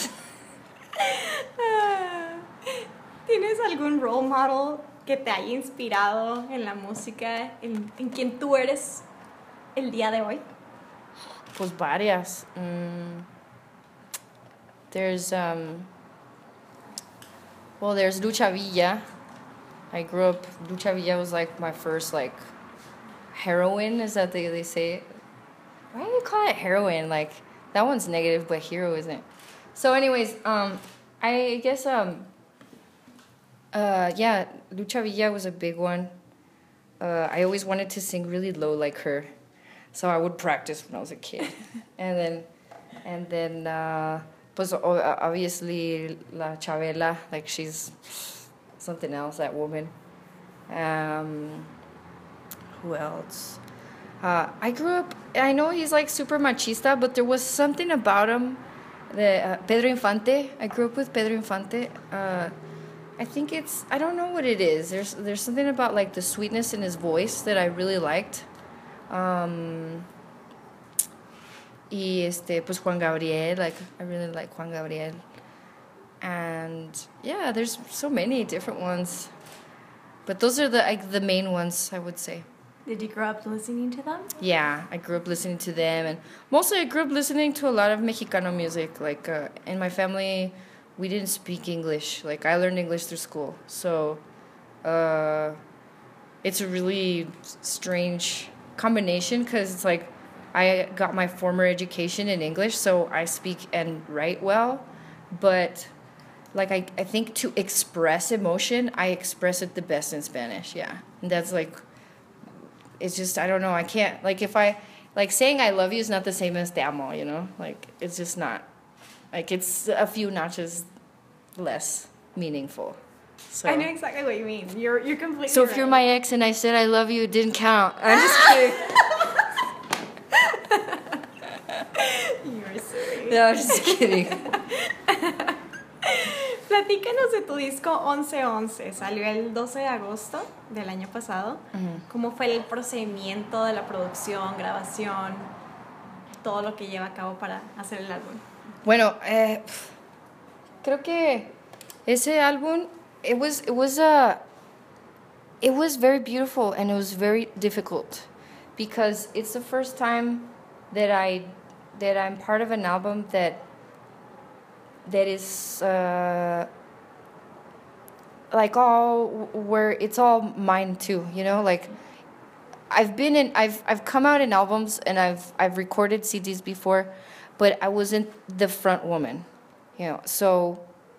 ¿Tienes algún role model que te haya inspirado en la música, en, en quien tú eres el día de hoy? Pues varias. Mm, there's um. Well, there's Lucha Villa. I grew up. Lucha Villa was like my first like heroine. Is that they they say it? Why do you call it heroine? Like that one's negative, but hero isn't. So, anyways, um, I guess um. Uh, yeah, Lucha Villa was a big one. Uh, I always wanted to sing really low like her. So I would practice when I was a kid, and then, and then, uh, pues o- obviously La Chavela, like she's something else. That woman. Um, who else? Uh, I grew up. I know he's like super machista, but there was something about him. The uh, Pedro Infante. I grew up with Pedro Infante. Uh, I think it's. I don't know what it is. There's there's something about like the sweetness in his voice that I really liked. Um, y este, pues Juan Gabriel, like I really like Juan Gabriel. And yeah, there's so many different ones. But those are the like the main ones, I would say. Did you grow up listening to them? Yeah, I grew up listening to them, and mostly I grew up listening to a lot of Mexicano music. Like uh, in my family, we didn't speak English. Like I learned English through school, so uh, it's a really strange combination because it's like I got my former education in English, so I speak and write well, but like I, I think to express emotion, I express it the best in Spanish. Yeah, and that's like. It's just, I don't know, I can't, like, if I, like, saying I love you is not the same as te amo, you know? Like, it's just not, like, it's a few notches less meaningful. So, I know exactly what you mean. You're you're completely so if right. you're my ex and I said I love you, it didn't count. I'm just kidding. You're silly. No, I'm just kidding. Platícanos de tu disco once once. Salió el doce de agosto del año pasado. Uh-huh. ¿Cómo fue el procedimiento de la producción, grabación, todo lo que lleva a cabo para hacer el álbum? Bueno, eh, creo que ese álbum, it was, it was a, it was very beautiful and it was very difficult because it's the first time that I, that I'm part of an album that, that is uh, like all where it's all mine too, you know, like I've been in, I've I've come out in albums and I've I've recorded C Ds before, but I wasn't the front woman, you know. So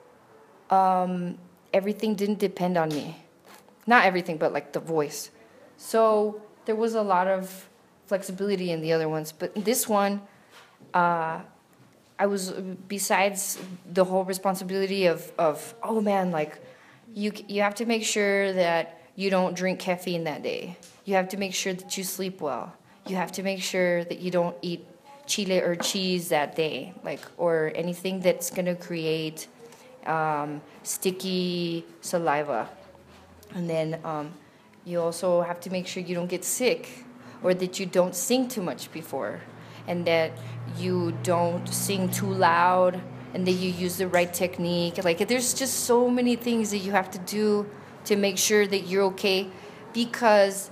um, everything didn't depend on me, not everything, but like the voice. So there was a lot of flexibility in the other ones, but this one, uh, I was besides the whole responsibility of of oh man, like you you have to make sure that you don't drink caffeine that day. You have to make sure that you sleep well. You have to make sure that you don't eat chile or cheese that day, like, or anything that's going to create um, sticky saliva. And then um, you also have to make sure you don't get sick, or that you don't sing too much before, and that you don't sing too loud, and that you use the right technique. Like, there's just so many things that you have to do to make sure that you're okay, because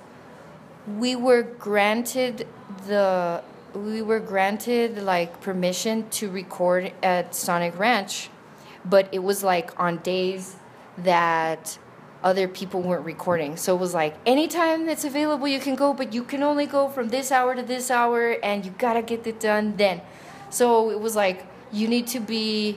we were granted the we were granted like permission to record at Sonic Ranch, but it was like on days that other people weren't recording. So it was like anytime that's available you can go, but you can only go from this hour to this hour and you gotta get it done then. So it was like you need to be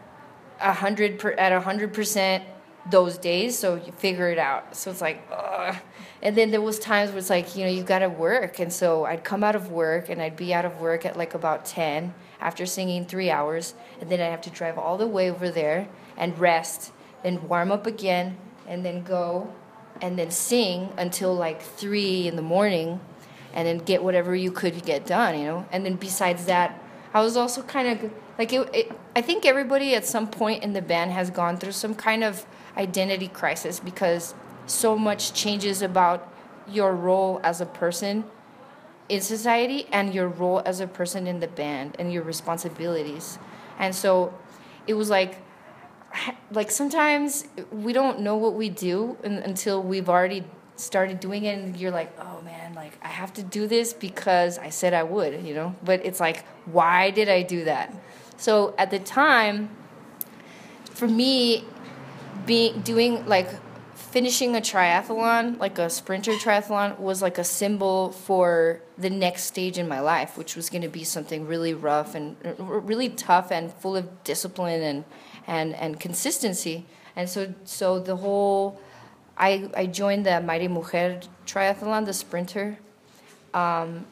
a hundred per, at a hundred percent those days, so you figure it out. So it's like, ugh. And then there was times where it's like, you know, you gotta work, and so I'd come out of work, and I'd be out of work at like about ten after singing three hours, and then I'd have to drive all the way over there and rest, and warm up again, and then go, and then sing until like three in the morning, and then get whatever you could get done, you know. And then besides that, I was also kind of like, it, it, I think everybody at some point in the band has gone through some kind of identity crisis, because so much changes about your role as a person in society and your role as a person in the band and your responsibilities. And so it was like, like sometimes we don't know what we do in, until we've already started doing it, and you're like, oh man, like I have to do this because I said I would, you know. But it's like, why did I do that? So at the time, for me, being doing like finishing a triathlon, like a sprinter triathlon, was like a symbol for the next stage in my life, which was going to be something really rough and really tough and full of discipline and and and consistency. And so so the whole I I joined the Mighty Mujer triathlon, the sprinter, um,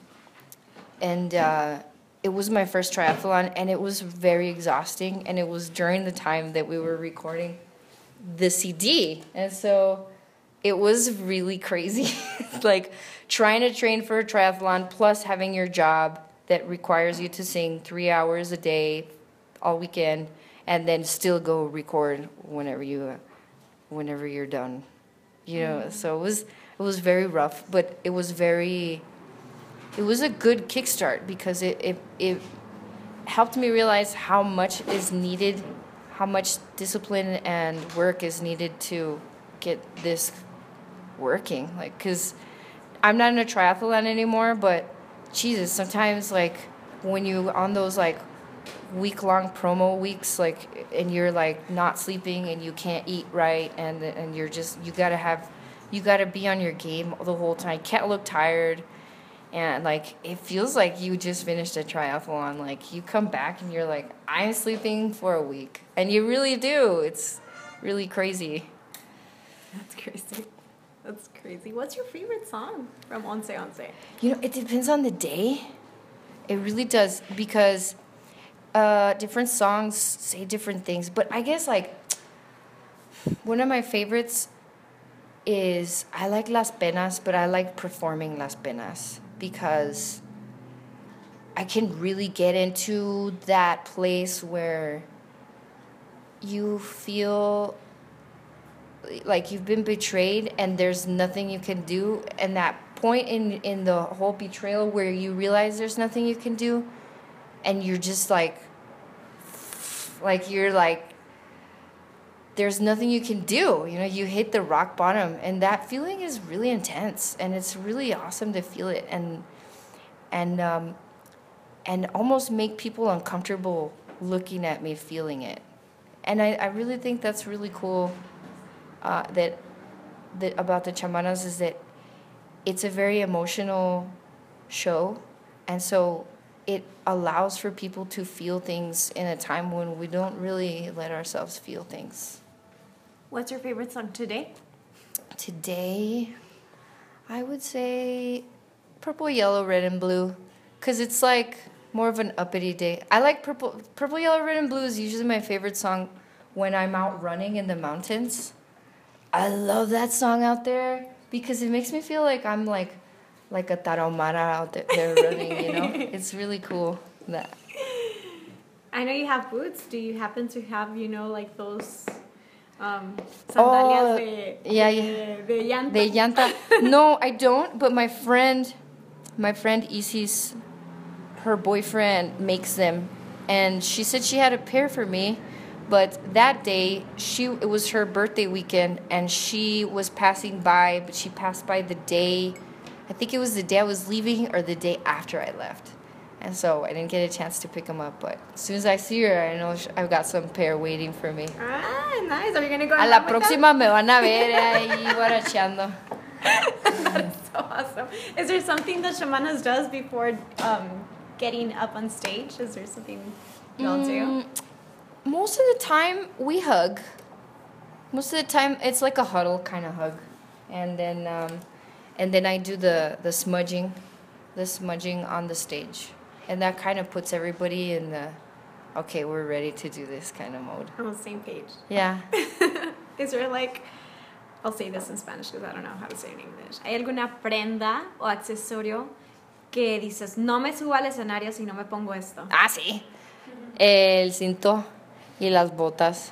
and uh, it was my first triathlon, and it was very exhausting, and it was during the time that we were recording the C D, and so it was really crazy. Like trying to train for a triathlon plus having your job that requires you to sing three hours a day all weekend, and then still go record whenever you uh, whenever you're done, you know. Mm-hmm. So it was it was very rough, but it was very it was a good kickstart because it, it, it helped me realize how much is needed, how much discipline and work is needed to get this working. Like, because I'm not in a triathlon anymore, but Jesus, sometimes like when you on those like week-long promo weeks, like, and you're like not sleeping and you can't eat right, and and you're just, you gotta have, you gotta be on your game the whole time. You can't look tired, and like it feels like you just finished a triathlon. Like you come back and you're like, I'm sleeping for a week, and you really do. It's really crazy. That's crazy. That's crazy. What's your favorite song from Once Once? You know, it depends on the day. It really does, because uh, different songs say different things. But I guess, like, one of my favorites is, I like Las Penas, but I like performing Las Penas because I can really get into that place where you feel like you've been betrayed and there's nothing you can do, and that point in in the whole betrayal where you realize there's nothing you can do, and you're just like like you're like there's nothing you can do, you know, you hit the rock bottom, and that feeling is really intense, and it's really awesome to feel it, and and um and almost make people uncomfortable looking at me feeling it. And I, I really think that's really cool. Uh, that that about the Chamanas is that it's a very emotional show, and so it allows for people to feel things in a time when we don't really let ourselves feel things. What's your favorite song today? Today, I would say Purple, Yellow, Red, and Blue, because it's like more of an uppity day. I like Purple, Purple, Yellow, Red, and Blue is usually my favorite song when I'm out running in the mountains. I love that song out there because it makes me feel like I'm like like a tarahumara out there, there running, you know? It's really cool. That. I know you have boots. Do you happen to have, you know, like those um, sandalias Oh, de, yeah, de, yeah. de llanta? De llanta. No, I don't, but my friend, my friend Isis, her boyfriend makes them, and she said she had a pair for me. But that day, she it was her birthday weekend, and she was passing by, but she passed by the day, I think it was the day I was leaving or the day after I left. And so I didn't get a chance to pick them up, but as soon as I see her, I know I've got some pair waiting for me. Ah, nice. Are you going to go A la próxima me van a ver ahí guaracheando. That's so awesome. Is there something that Shamanas does before um, getting up on stage? Is there something you all do? Mm, Most of the time, we hug. Most of the time, it's like a huddle kind of hug, and then, um, and then I do the the smudging, the smudging on the stage, and that kind of puts everybody in the, okay, we're ready to do this kind of mode. On the same page. Yeah. Is there like, I'll say this in Spanish because I don't know how to say it in English. ¿Hay alguna prenda o accesorio que dices, no me subo al escenario si no me pongo esto? Ah, sí. El cinto y las botas.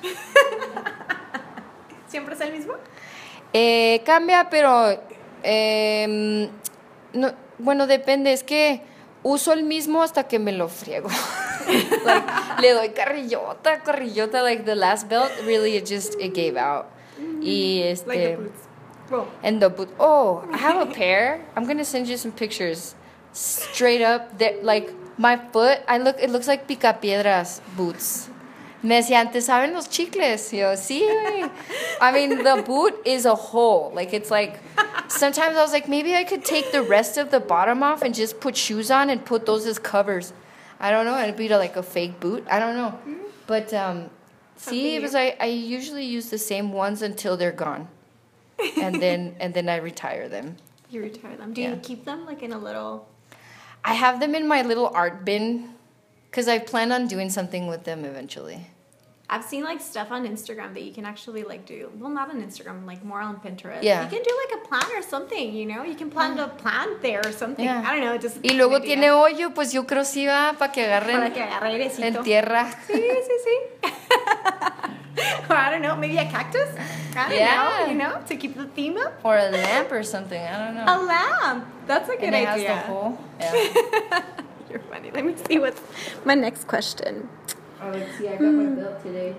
¿Siempre es el mismo? Eh, cambia, pero eh, no, bueno, depende. Es que uso el mismo hasta que me lo friego. Like, le doy carrillota, carrillota. Like the last belt, really, it just it gave out. Mm-hmm. Y este, Like the boots. Well. And the boot. Oh, I have a pair. I'm gonna send you some pictures. Straight up, that like my foot. I look. It looks like Picapiedras boots. Me decían, ¿te saben los chicles? Yo, sí, güey. I mean, the boot is a hole. Like, it's like, sometimes I was like, maybe I could take the rest of the bottom off and just put shoes on and put those as covers. I don't know. It'd be like a fake boot. I don't know. But, um, see, it was like, I usually use the same ones until they're gone. And then, and then I retire them. You retire them. Do Yeah. you keep them like in a little... I have them in my little art bin because I plan on doing something with them eventually. I've seen like stuff on Instagram that you can actually like do. Well, not on Instagram, like more on Pinterest. Yeah. You can do like a plan or something, you know? You can plant a plant there or something. Yeah. I don't know, just... Y luego an idea. tiene hoyo, pues yo creo sí va para que agarren Para que agarre airecito. en tierra. Sí, sí, sí. I don't know, maybe a cactus? I don't Yeah. know, you know, to keep the theme up. Or a lamp or something. I don't know. A lamp. That's a good and it idea. has the hole. Yeah. You're funny. Let me see what's my next question. Oh, let's see. I got my belt today.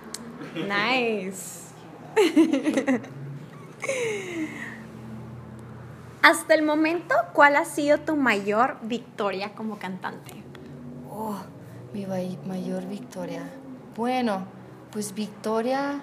Nice. Hasta el momento, ¿cuál ha sido tu mayor victoria como cantante? Oh, mi may- mayor victoria. Bueno, pues victoria.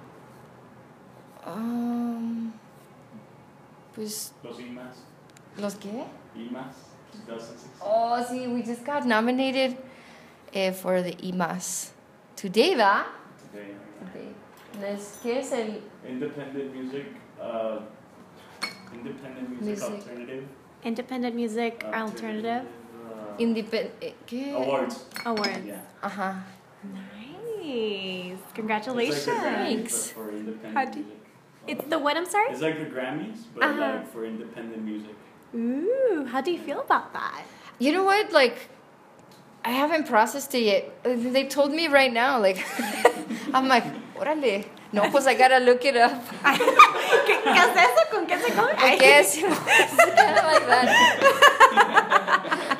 Um, pues, Los I M A S. ¿los qué? I M A S twenty sixteen. Oh, sí, we just got nominated eh, for the I M A S. Today, ¿va? Today. Today. Les, ¿qué es el Independent music. Uh, independent music, Music. alternative. Independent Music Alternative uh, independent? ¿Qué? Awards. Awards. Yeah. Ajá. Nice. It's Congratulations. like the Grammys, Thanks. but for independent How do- music. It's the what, I'm sorry? It's like the Grammys, but Uh-huh. like for independent music. Ooh, how do you feel about that? You know what? Like, I haven't processed it yet. They told me right now. Like, I'm like, órale. No, pues I gotta look it up. ¿Qué, qué haces eso? ¿Con qué se come? I guess. It's kind of like that.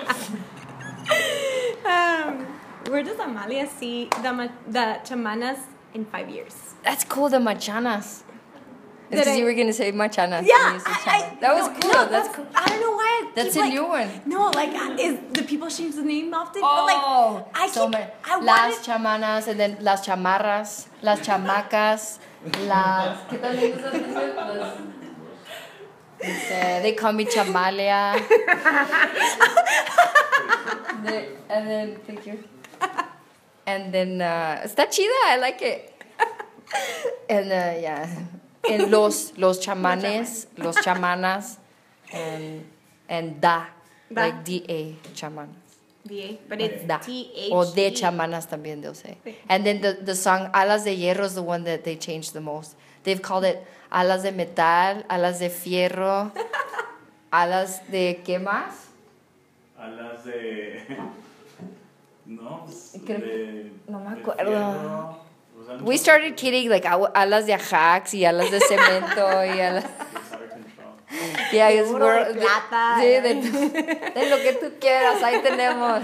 Um, where does Amalia see the, ma- the chamanas in five years? That's cool, the machanas. Did Because I- you were going to say machanas. and Yeah, you said I, chana. I, That was no, cool. no, that's cool. I don't know why. I That's keep, a like, new one. No, like, is the people change the name often? Oh, but like, I so keep, many. I Las wanted, chamanas, and then las chamarras, las chamacas, las. ¿Qué tal me gusta decir? Las- Dice, they call me Chamalia. They- and then, thank you. And then, uh, está chida, I like it. And, uh, yeah. And los, los chamanes, los chamanas, and, and da, Da. like D A, chamanas. D A, but it's Da. T H E. Or de chamanas también they'll say. And then the, the song Alas de Hierro is the one that they changed the most. They've called it Alas de Metal, Alas de Fierro, Alas de ¿qué más? A las de. No, pues, Creo- de. no me de acuerdo. fierro, o sea, We started kidding like "Au- Alas de Ajax y Alas de Cemento y Alas... It's out of control. Yeah, it's oro, we're- de plata. Sí, de, de lo que tú quieras, ahí tenemos.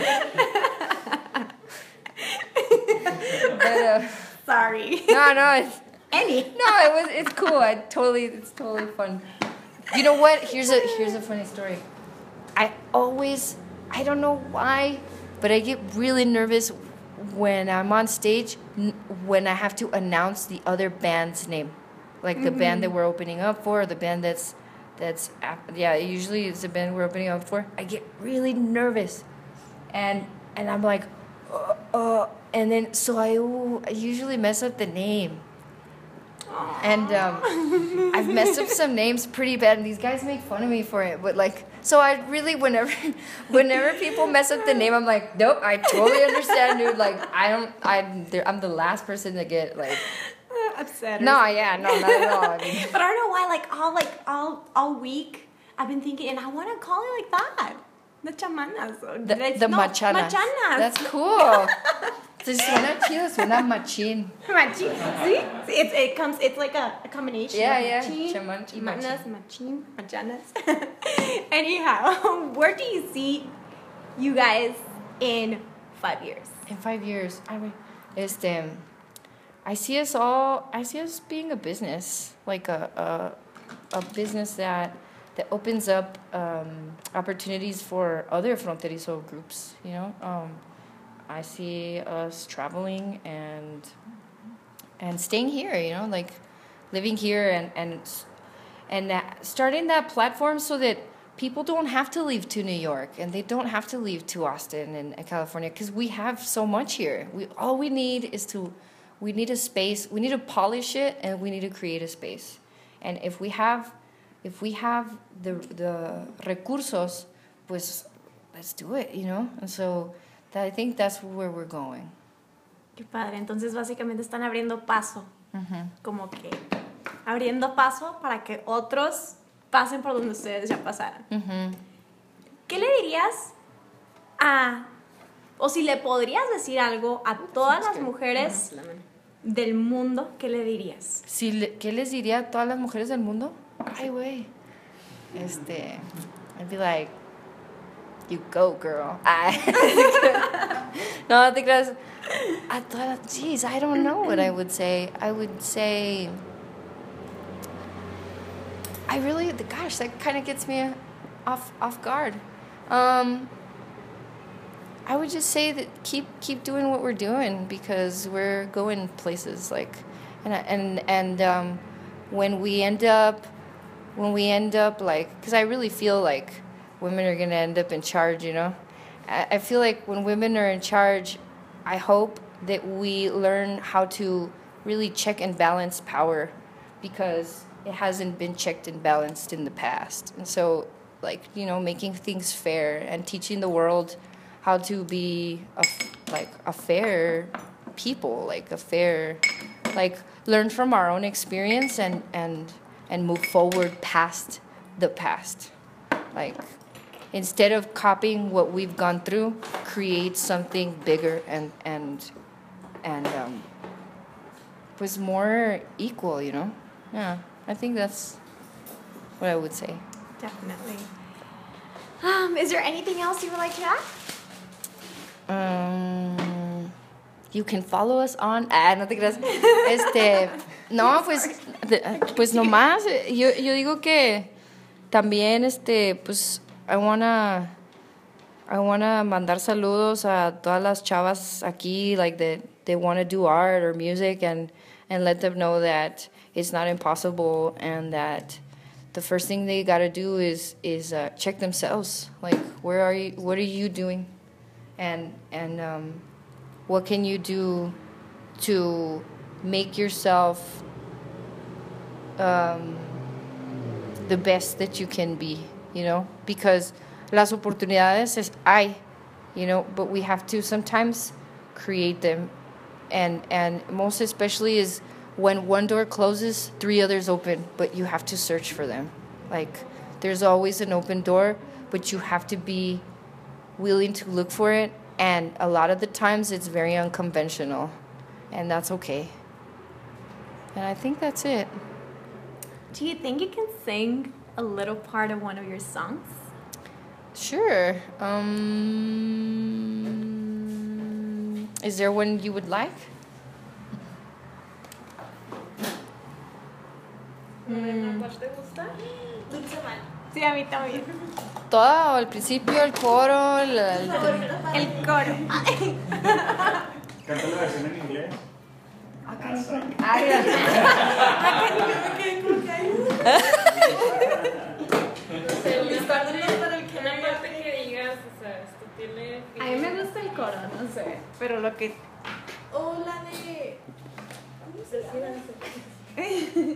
But, uh, Sorry. no, no, it's... Any. No, it was. It's cool. I totally. It's totally fun. You know what? Here's a here's a funny story. I always. I don't know why, but I get really nervous when I'm on stage n- when I have to announce the other band's name, like the band that we're opening up for, or the band that's that's ap- yeah. Usually it's the band we're opening up for. I get really nervous, and and I'm like, uh, uh and then so I, ooh, I usually mess up the name. And um, I've messed up some names pretty bad, and these guys make fun of me for it. But like, so I really, whenever, whenever people mess up the name, I'm like, nope, I totally understand, dude. Like, I don't, I, I'm the last person to get like, Upset. or no, yeah, no, not at all. I mean, But I don't know why, like all like all all week, I've been thinking, and I want to call it like that, the chamanas, or the, let's- the no, machanas. machanas. That's cool. Se suena chido, suena machín. Machin. See, it it comes. It's like a, a combination. Yeah, of yeah. Machin, Chaman y chamanas, machin, machanas. Anyhow, where do you see you guys in five years? In five years, I mean, este, I see us all. I see us being a business, like a a, a business that that opens up um, opportunities for other fronterizo groups. You know, um, I see us traveling and and staying here. You know, like living here and and and that, starting that platform so that people don't have to leave to New York and they don't have to leave to Austin and, and California, because we have so much here. We all we need is to we need a space. We need to polish it, and we need to create a space. And if we have if we have the the recursos, pues let's do it, you know. And so that, I think that's where we're going. Qué padre. Entonces básicamente están abriendo paso, como que abriendo paso para que otros pasen por donde ustedes ya pasaron. ¿Qué le dirías a, o si le podrías decir algo a todas las mujeres del mundo, ¿qué le dirías? Si le- ¿Qué les diría a todas las mujeres del mundo? Ay, güey. Este, I'd be like, you go, girl. Ay. No, te creas. A todas, geez, I don't know what I would say. I would say, I really, gosh, that kind of gets me off off guard. Um, I would just say that keep keep doing what we're doing because we're going places like, and and and um, when we end up, when we end up like, because I really feel like women are gonna end up in charge. You know, I, I feel like when women are in charge, I hope that we learn how to really check and balance power, because it hasn't been checked and balanced in the past, and so like you know making things fair and teaching the world how to be a, like a fair people, like a fair, like learn from our own experience and, and, and move forward past the past. Like instead of copying what we've gone through, create something bigger and, and, and um, was more equal, you know? Yeah, I think that's what I would say. Definitely. Um, is there anything else you would like to add? Um, you can follow us on. Ah, no te creas. Este, no, pues, de- pues nomás. Yo, yo digo que también, este, pues, I wanna, I wanna mandar saludos a todas las chavas aquí, like that they wanna do art or music, and and let them know that it's not impossible, and that the first thing they gotta do is is uh, check themselves. Like, where are you? What are you doing? And and um, what can you do to make yourself um, the best that you can be, you know? Because las oportunidades es hay, you know, but we have to sometimes create them. And, and most especially is when one door closes, three others open, but you have to search for them. Like, there's always an open door, but you have to be willing to look for it, and a lot of the times it's very unconventional, and that's okay. And I think that's it. Do you think you can sing a little part of one of your songs? Sure. Um, is there one you would like? ¿Una parte te gusta? Sí, a mí también. Todo, al principio, el coro, el, el- El coro. Canta la versión en inglés. El padre para el que una parte que digas, o sea, esto tiene. A mí me gusta el coro, no sé. Pero lo que. O la de. ¿Cómo se llama?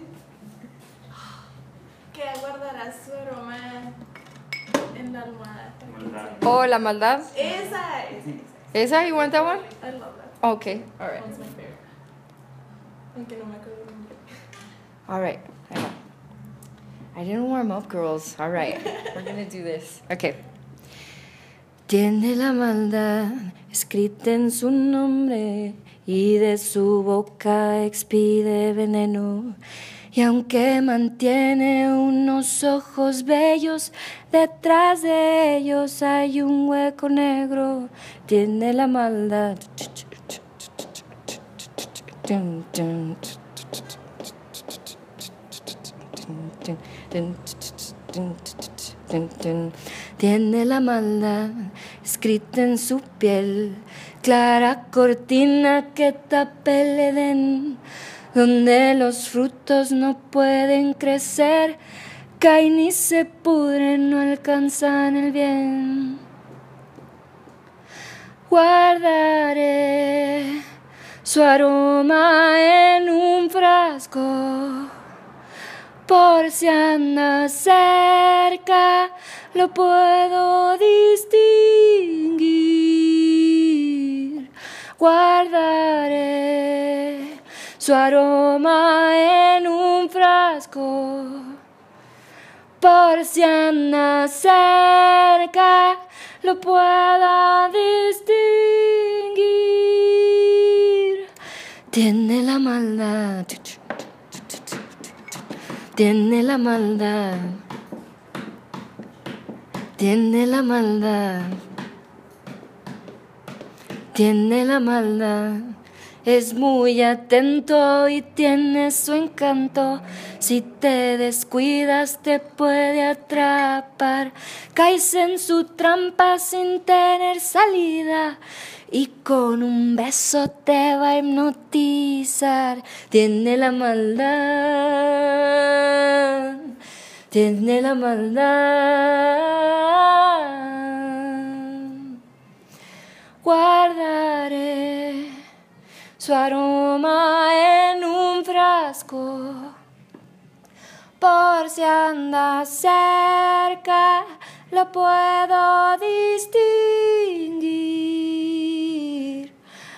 Que guardará su aroma en la almohada. Maldad. Oh, la maldad. Esa es. Esa, you want that one? I love that. Okay, all right. One's my favorite. Aunque no me acuerdo el nombre. All right. Hang on. I didn't warm up, girls. All right. We're going to do this. Okay. Tiene la maldad escrita en su nombre y de su boca expide veneno. Y aunque mantiene unos ojos bellos, detrás de ellos hay un hueco negro. Tiene la maldad. Tiene la maldad escrita en su piel, clara cortina que tapa el Edén, donde los frutos no pueden crecer, caen y se pudren, no alcanzan el bien. Guardaré su aroma en un frasco, por si anda cerca, lo puedo distinguir. Guardaré su aroma en un frasco, por si anda cerca, lo pueda distinguir. Tiene la maldad. Tiene la maldad. Tiene la maldad. Tiene la maldad. Es muy atento y tiene su encanto. Si te descuidas te puede atrapar. Caes en su trampa sin tener salida. Y con un beso te va a hipnotizar. Tiene la maldad. Tiene la maldad. Guardaré su aroma en un frasco, por si anda cerca lo puedo distinguir.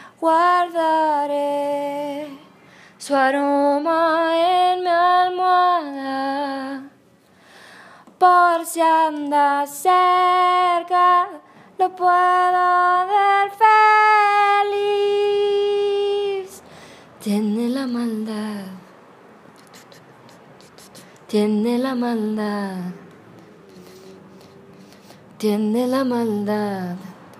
Guardaré su aroma en mi almohada, por si anda cerca lo puedo ver feliz. Tiene la maldad. Tiene la maldad. Tiene la maldad.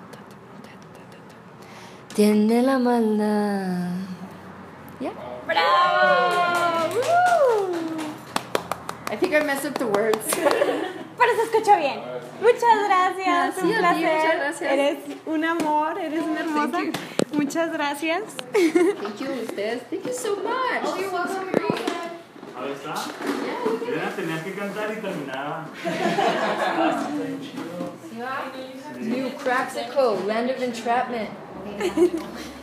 Tiene la maldad. Yeah. ¡Bravo! ¡Woo! I think I messed up the words. Pero se escucha bien. Muchas gracias. Sí, un a ti, placer. muchas gracias. Eres un amor, eres una hermosa. Thank Muchas gracias. Thank you, ustedes. Thank you so much. Oh, you're welcome. You're welcome. Ahí está. Elena tenía que cantar y terminaba. New Craxico, Land of Entrapment. Okay,